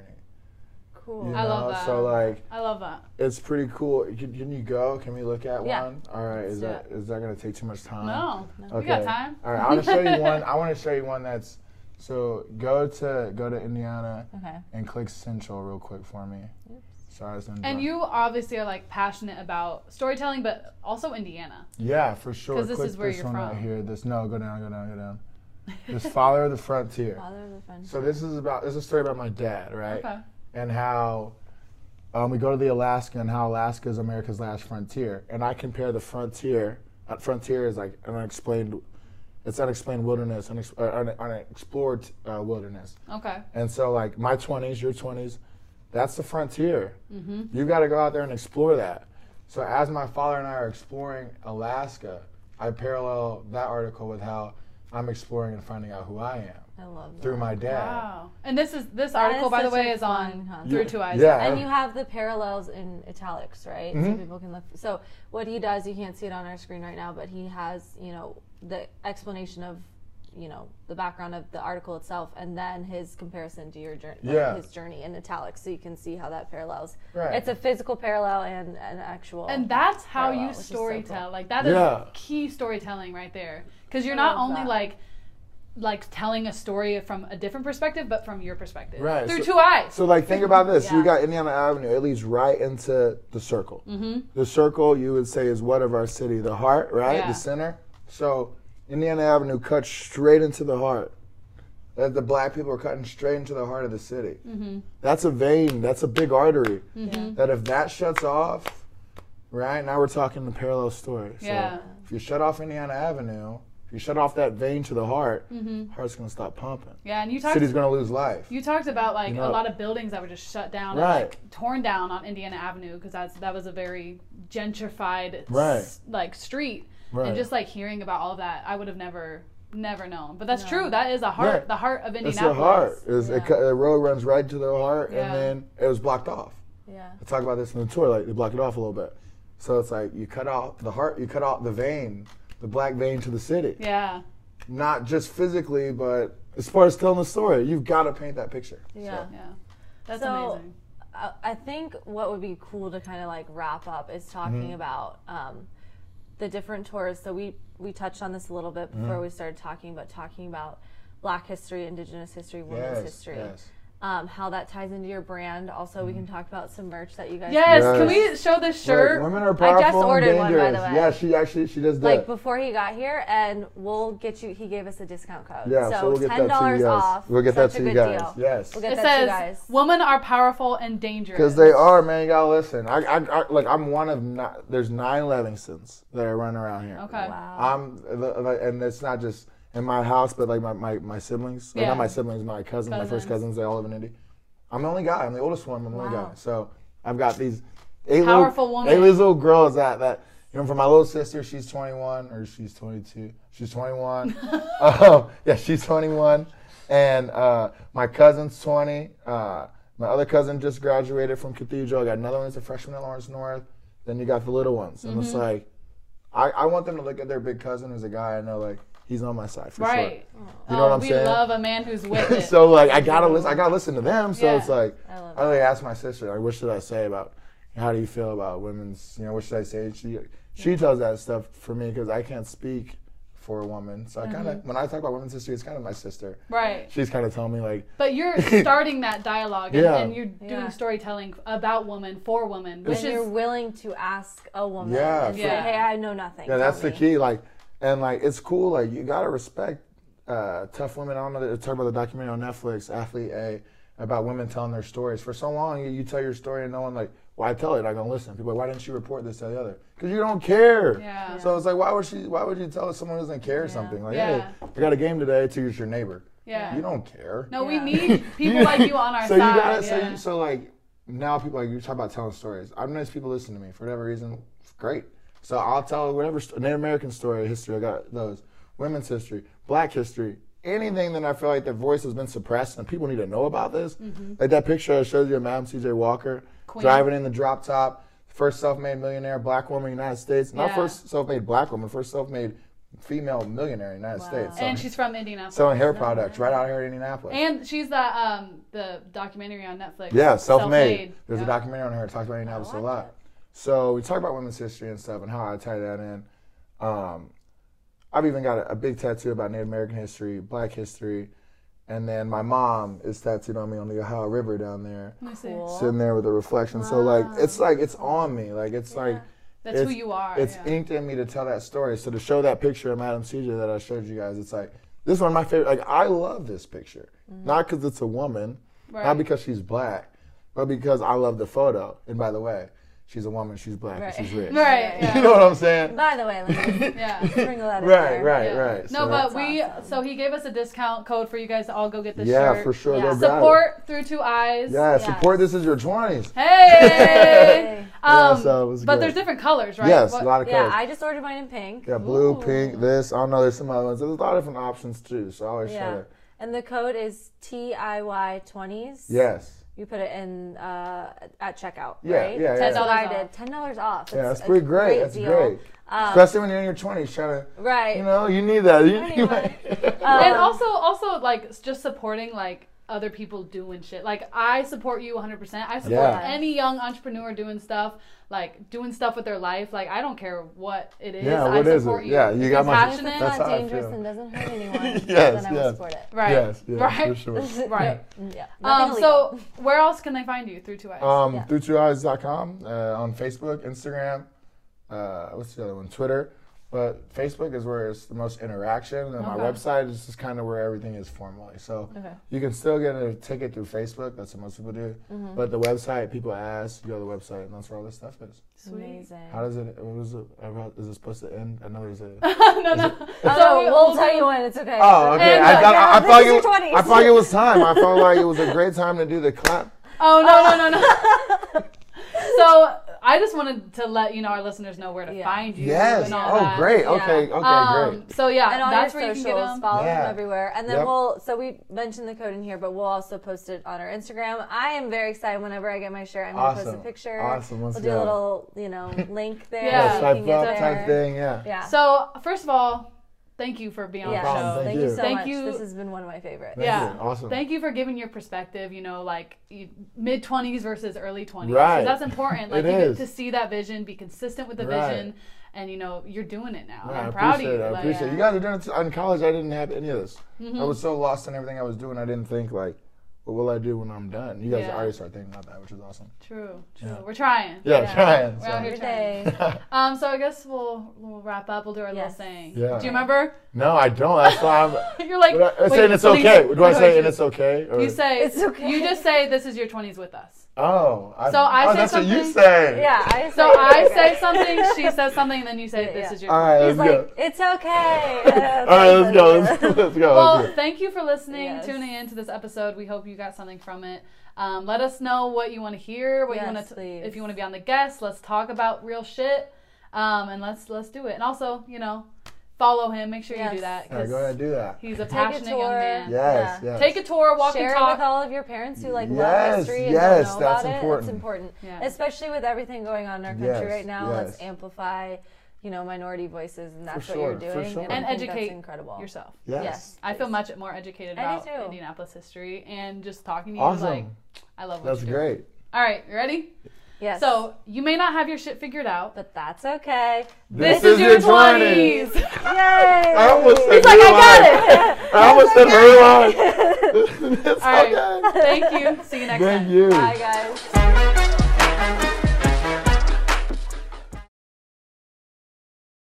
Cool. You know? I love that. So like, I love that. It's pretty cool. Can, can you go? Can we look at yeah. one? All right. Is Let's that is that gonna take too much time? No. no. Okay. We got time. All right. I want to show you one. I want to show you one that's. So go to go to Indiana okay. and click Central real quick for me. Oops. Sorry, I and you obviously are like passionate about storytelling, but also Indiana. Yeah, for sure. Because this click is where this you're one from. Right here. This no, go down, go down, go down. This Father of the Frontier. Father of the Frontier. So this is about this is a story about my dad, right? Okay. And how um, we go to the Alaska and how Alaska is America's last frontier, and I compare the frontier. Uh, frontier is like an unexplained. It's unexplained wilderness, unex- uh, un- unexplored uh, wilderness. Okay. And so, like, my twenties, your twenties, that's the frontier. Mm-hmm. You got to go out there and explore that. So as my father and I are exploring Alaska, I parallel that article with how I'm exploring and finding out who I am. I love that. Through my dad. Wow. And this is this That article, is by the such way, a is on fun concept. Through Two Eyes. Yeah. And you have the parallels in italics, right? Mm-hmm. So people can look. So what he does, you can't see it on our screen right now, but he has, you know, the explanation of, you know, the background of the article itself, and then his comparison to your journey, Yeah. his journey in italics, so you can see how that parallels. Right. It's a physical parallel and an actual. And that's how parallel, you which is so storytell. cool. Like that is Yeah. key storytelling right there, because you're I not love only that. like like telling a story from a different perspective, but from your perspective. Right. Through So- two eyes. So, like, think about this. Yeah. You got Indiana Avenue. It leads right into the circle. Mm-hmm. The circle, you would say, is what of our city? The heart, right? Yeah. The center. So, Indiana Avenue cuts straight into the heart. That the black people are cutting straight into the heart of the city. Mm-hmm. That's a vein. That's a big artery. Mm-hmm. That if that shuts off, right, now we're talking the parallel story. So Yeah. if you shut off Indiana Avenue, if you shut off that vein to the heart, Mm-hmm. heart's going to stop pumping. Yeah, and you talked. City's going to lose life. You talked about like You know- a lot of buildings that were just shut down Right. and like torn down on Indiana Avenue because that's that was a very gentrified Right. s- like street. Right. And just like hearing about all of that, I would have never never known. But that's No. true. That is a heart, Yeah. the heart of It's Indianapolis. the heart. It's, Yeah. it, cut- the road runs right to the heart, Yeah. and then it was blocked off. Yeah. I talk about this in the tour. Like they block it off a little bit. So it's like you cut off the heart, you cut off the vein, the black vein to the city. Yeah. Not just physically, but as far as telling the story, you've got to paint that picture. Yeah. Yeah. That's So, amazing. I I think what would be cool to kind of like wrap up is talking Mm-hmm. about um, the different tours. So we we touched on this a little bit before Mm-hmm. we started talking, but talking about Black history, Indigenous history, women's Yes, history, yes. um, how that ties into your brand. Also, we can talk about some merch that you guys. Yes, Yes. can we show this shirt? Look, women are powerful I just ordered and one, by the dangerous. way. Yeah, she actually she does that. Like before he got here, and we'll get you. He gave us a discount code. Yeah, so, so we'll get ten that to you dollars guys. off. We'll get Such that to a you good guys. deal. Yes. We'll get It that to you says, guys. "Women are powerful and dangerous." Because they are, man. You gotta listen. I, I, I, like, I'm one of not. There's nine Livingstons that are running around here. Okay. Wow. I'm, and it's not just in my house, but like my, my, my siblings. Like Yeah. Not my siblings, my cousins, my first Cousins. cousins. They all live in Indy. I'm the only guy. I'm the oldest one. I'm the only Wow. guy. So I've got these eight Powerful little, woman. eight little girls that that you know. For my little sister, she's twenty-one or she's twenty-two. She's twenty-one. um, yeah, she's twenty-one, and uh, my cousin's twenty. Uh, my other cousin just graduated from Cathedral. I got another one that's a freshman at Lawrence North. Then you got the little ones, and it's like I, I want them to look at their big cousin as a guy I know, like he's on my side for Right. sure. You oh, know what I'm we saying? love a man who's with it. So like I gotta listen. I gotta listen to them. So Yeah. it's like I love I really asked my sister, like, what should I say about? How do you feel about women's? You know, what should I say? She she tells that stuff for me because I can't speak for a woman. So I Mm-hmm. kind of, when I talk about women's history, it's kind of my sister. Right. She's kind of telling me like, But you're starting that dialogue, and, Yeah. and you're doing Yeah. storytelling about women for women, which And is you're willing to ask a woman Yeah, and say, Yeah. hey, I know nothing. yeah, tell that's the me." key. Like, and like, it's cool. Like, you gotta respect uh, tough women. I don't know. They talk about the documentary on Netflix, Athlete A, about women telling their stories. For so long, you, you tell your story and no one like, well, I tell it, I don't listen. People are like, why didn't you report this to the other? Because you don't care. Yeah. So it's like, why would she? Why would you tell someone who doesn't care Yeah. something? Like, Yeah. hey, I got a game today. To your neighbor. yeah. You don't care. No, we Yeah. need people like you on our so side. you gotta, so, yeah. you, so like now people like you talk about telling stories. I've noticed people listen to me for whatever reason. It's great. So I'll tell whatever st- Native American story, history. I got those. Women's history, Black history, anything that I feel like their voice has been suppressed and people need to know about this. Mm-hmm. Like that picture I showed you of Madam C J Walker Queen. driving in the drop top, first self-made millionaire Black woman in the United States. Not Yeah. first self-made Black woman, first self-made female millionaire in the United Wow. States. And So- she's from Indianapolis. selling hair products right out here in Indianapolis. And she's the um the documentary on Netflix. Yeah, self-made. Self-made. There's Yeah. a documentary on her that talks about Indianapolis a watch lot. So we talk about women's history and stuff and how I tie that in. Um, I've even got a, a big tattoo about Native American history, Black history, and then my mom is tattooed on me on the Ohio River down there, Let me see. Cool. sitting there with a reflection. So like it's like it's on me, like it's like That's it's, who you are. It's yeah. inked in me to tell that story. So to show that picture of Madam C J that I showed you guys, it's like this is one of my favorite. Like I love this picture, not because it's a woman, Right. not because she's Black, but because I love the photo. And by the way, she's a woman, she's Black, Right. and she's rich. Right. You Yeah. know what I'm saying? By the way, let me yeah. sprinkle that in Right, there. right, Yeah. right. No, So but that's we awesome. so he gave us a discount code for you guys to all go get this yeah, shirt. for sure. Yeah. Go grab it. Support through two eyes. Yeah, Yes. support. This is your twenties. Hey. Yeah, um, so it was but good. there's different colors, right? Yes, What- a lot of Yeah, colors. I just ordered mine in pink. Yeah, blue, Ooh. pink, this. I don't know. There's some other ones. There's a lot of different options too. So I always try Yeah. to. And the code is T I Y twenties. Yes. You put it in uh, at checkout, Yeah, right? yeah, yeah. That's what I ten dollars did. ten dollars off. Yeah, It's that's a pretty great. That's deal. great. Um, Especially when you're in your twenties, trying to, right. you know, you need that. You need Anyway. like- and Um, also also like just supporting like other people doing shit. Like I support you one hundred percent. I support Yeah. any young entrepreneur doing stuff, like doing stuff with their life. Like I don't care what it is. Yeah, I what is support it? you. Yeah, you If got it's my- if passionate. it's That's not how I dangerous feel. and doesn't hurt anyone, Yes, then I will yes. support it. Right. Yes, yes, right. for sure. Right. Yeah. Um, Nothing so illegal. where else can they find you? Through Two Eyes. Um, Yeah. through two eyes dot com, uh, on Facebook, Instagram, uh, what's the other one? Twitter. But Facebook is where it's the most interaction, and my Okay. website is just kind of where everything is formally. So Okay. you can still get a ticket through Facebook. That's what most people do. Mm-hmm. But the website, people ask, you go to the website, and that's where all this stuff is. Sweet. Amazing. How does it? What was it? How- Is it supposed to end? I know there's a. no, no. Oh, So no, we- we'll tell you when it's okay. Oh, okay. And, I uh, thought I, I this thought is you. your twenties. I thought it was time. I felt like it was a great time to do the clap. Oh no no no no. So I just wanted to let you know our listeners know where to Yeah. find you. Yes. And all Oh, that. great. Yeah. Okay. Okay. Um, Great. so yeah, And all that's your where you socials, can get them. follow Yeah. them everywhere. And then Yep. we'll, so we mentioned the code in here, but we'll also post it on our Instagram. I am very excited whenever I get my shirt. I'm going to post Awesome. a picture. Awesome. Let's We'll do go. a little, you know, link there. Yeah. so you Swipe can get up there. type thing. Yeah. Yeah. So first of all, thank you for being on Yes. the problem. show. Thank Thank you. you so Thank much. you. This has been one of my favorites. Thank Yeah. you. Awesome. Thank you for giving your perspective, you know, like mid twenties versus early twenties. Right. That's important. Like It you is. get to see that vision, be consistent with the Right. vision, and you know, you're doing it now. Yeah, I I'm proud of appreciate you. it. I Like, appreciate it. You guys are doing it. t- In college, I didn't have any of this. Mm-hmm. I was so lost in everything I was doing. I didn't think like, what will I do when I'm done? You guys Yeah. already start thinking about that, which is awesome. True, true. Yeah. We're trying. Yeah, Yeah. trying. We're out here Every trying. day. Um, so I guess we'll we'll wrap up. We'll do our little Yes. saying. Yeah. Do you remember? No, I don't. That's why I'm. You're like, But I, I'm wait, saying it's please- okay. Do I wait, say wait, and it's okay? Or, You say It's okay. You just say this is your twenties with us. Oh. I, So I oh, say that's what you something- say. Yeah. I So say I it's say okay. something, she says something, and then you say Yeah, this yeah. is your. All right, He's let's go. like, it's okay. All right, let's go. Let's, let's go. Well, Let's go. thank you for listening, Yes. tuning in to this episode. We hope you got something from it. Um, let us know what you want to hear, what you Yes, want to, please. if you want to be on the guest. Let's talk about real shit, um, and let's let's do it. And also, you know, follow him. Make sure you do Yes. that All right, go ahead and do that. he's a Take a passionate young tour. man. Yes, Yeah. yes. Take a tour, walk Share and it talk. with all of your parents who like Yes, love history and yes, don't know that's about it. important. It's important, Yeah. especially with everything going on in our country Yes, right now. yes. Let's amplify, you know, minority voices, and that's For what you're sure, for doing. sure. And, I And think that's educate incredible. yourself. Yes. Yes. I feel much more educated I do about too. Indianapolis history, and just talking to you, Awesome. like, I love what That's you're doing. great. All right, you ready? Yes. So you may not have your shit figured out, but that's okay. This is your twenties. Yay! I almost said He's like, I her got line. it. I almost said her line. It's All right. okay. Thank you. See you next Thank time. you. Bye, guys.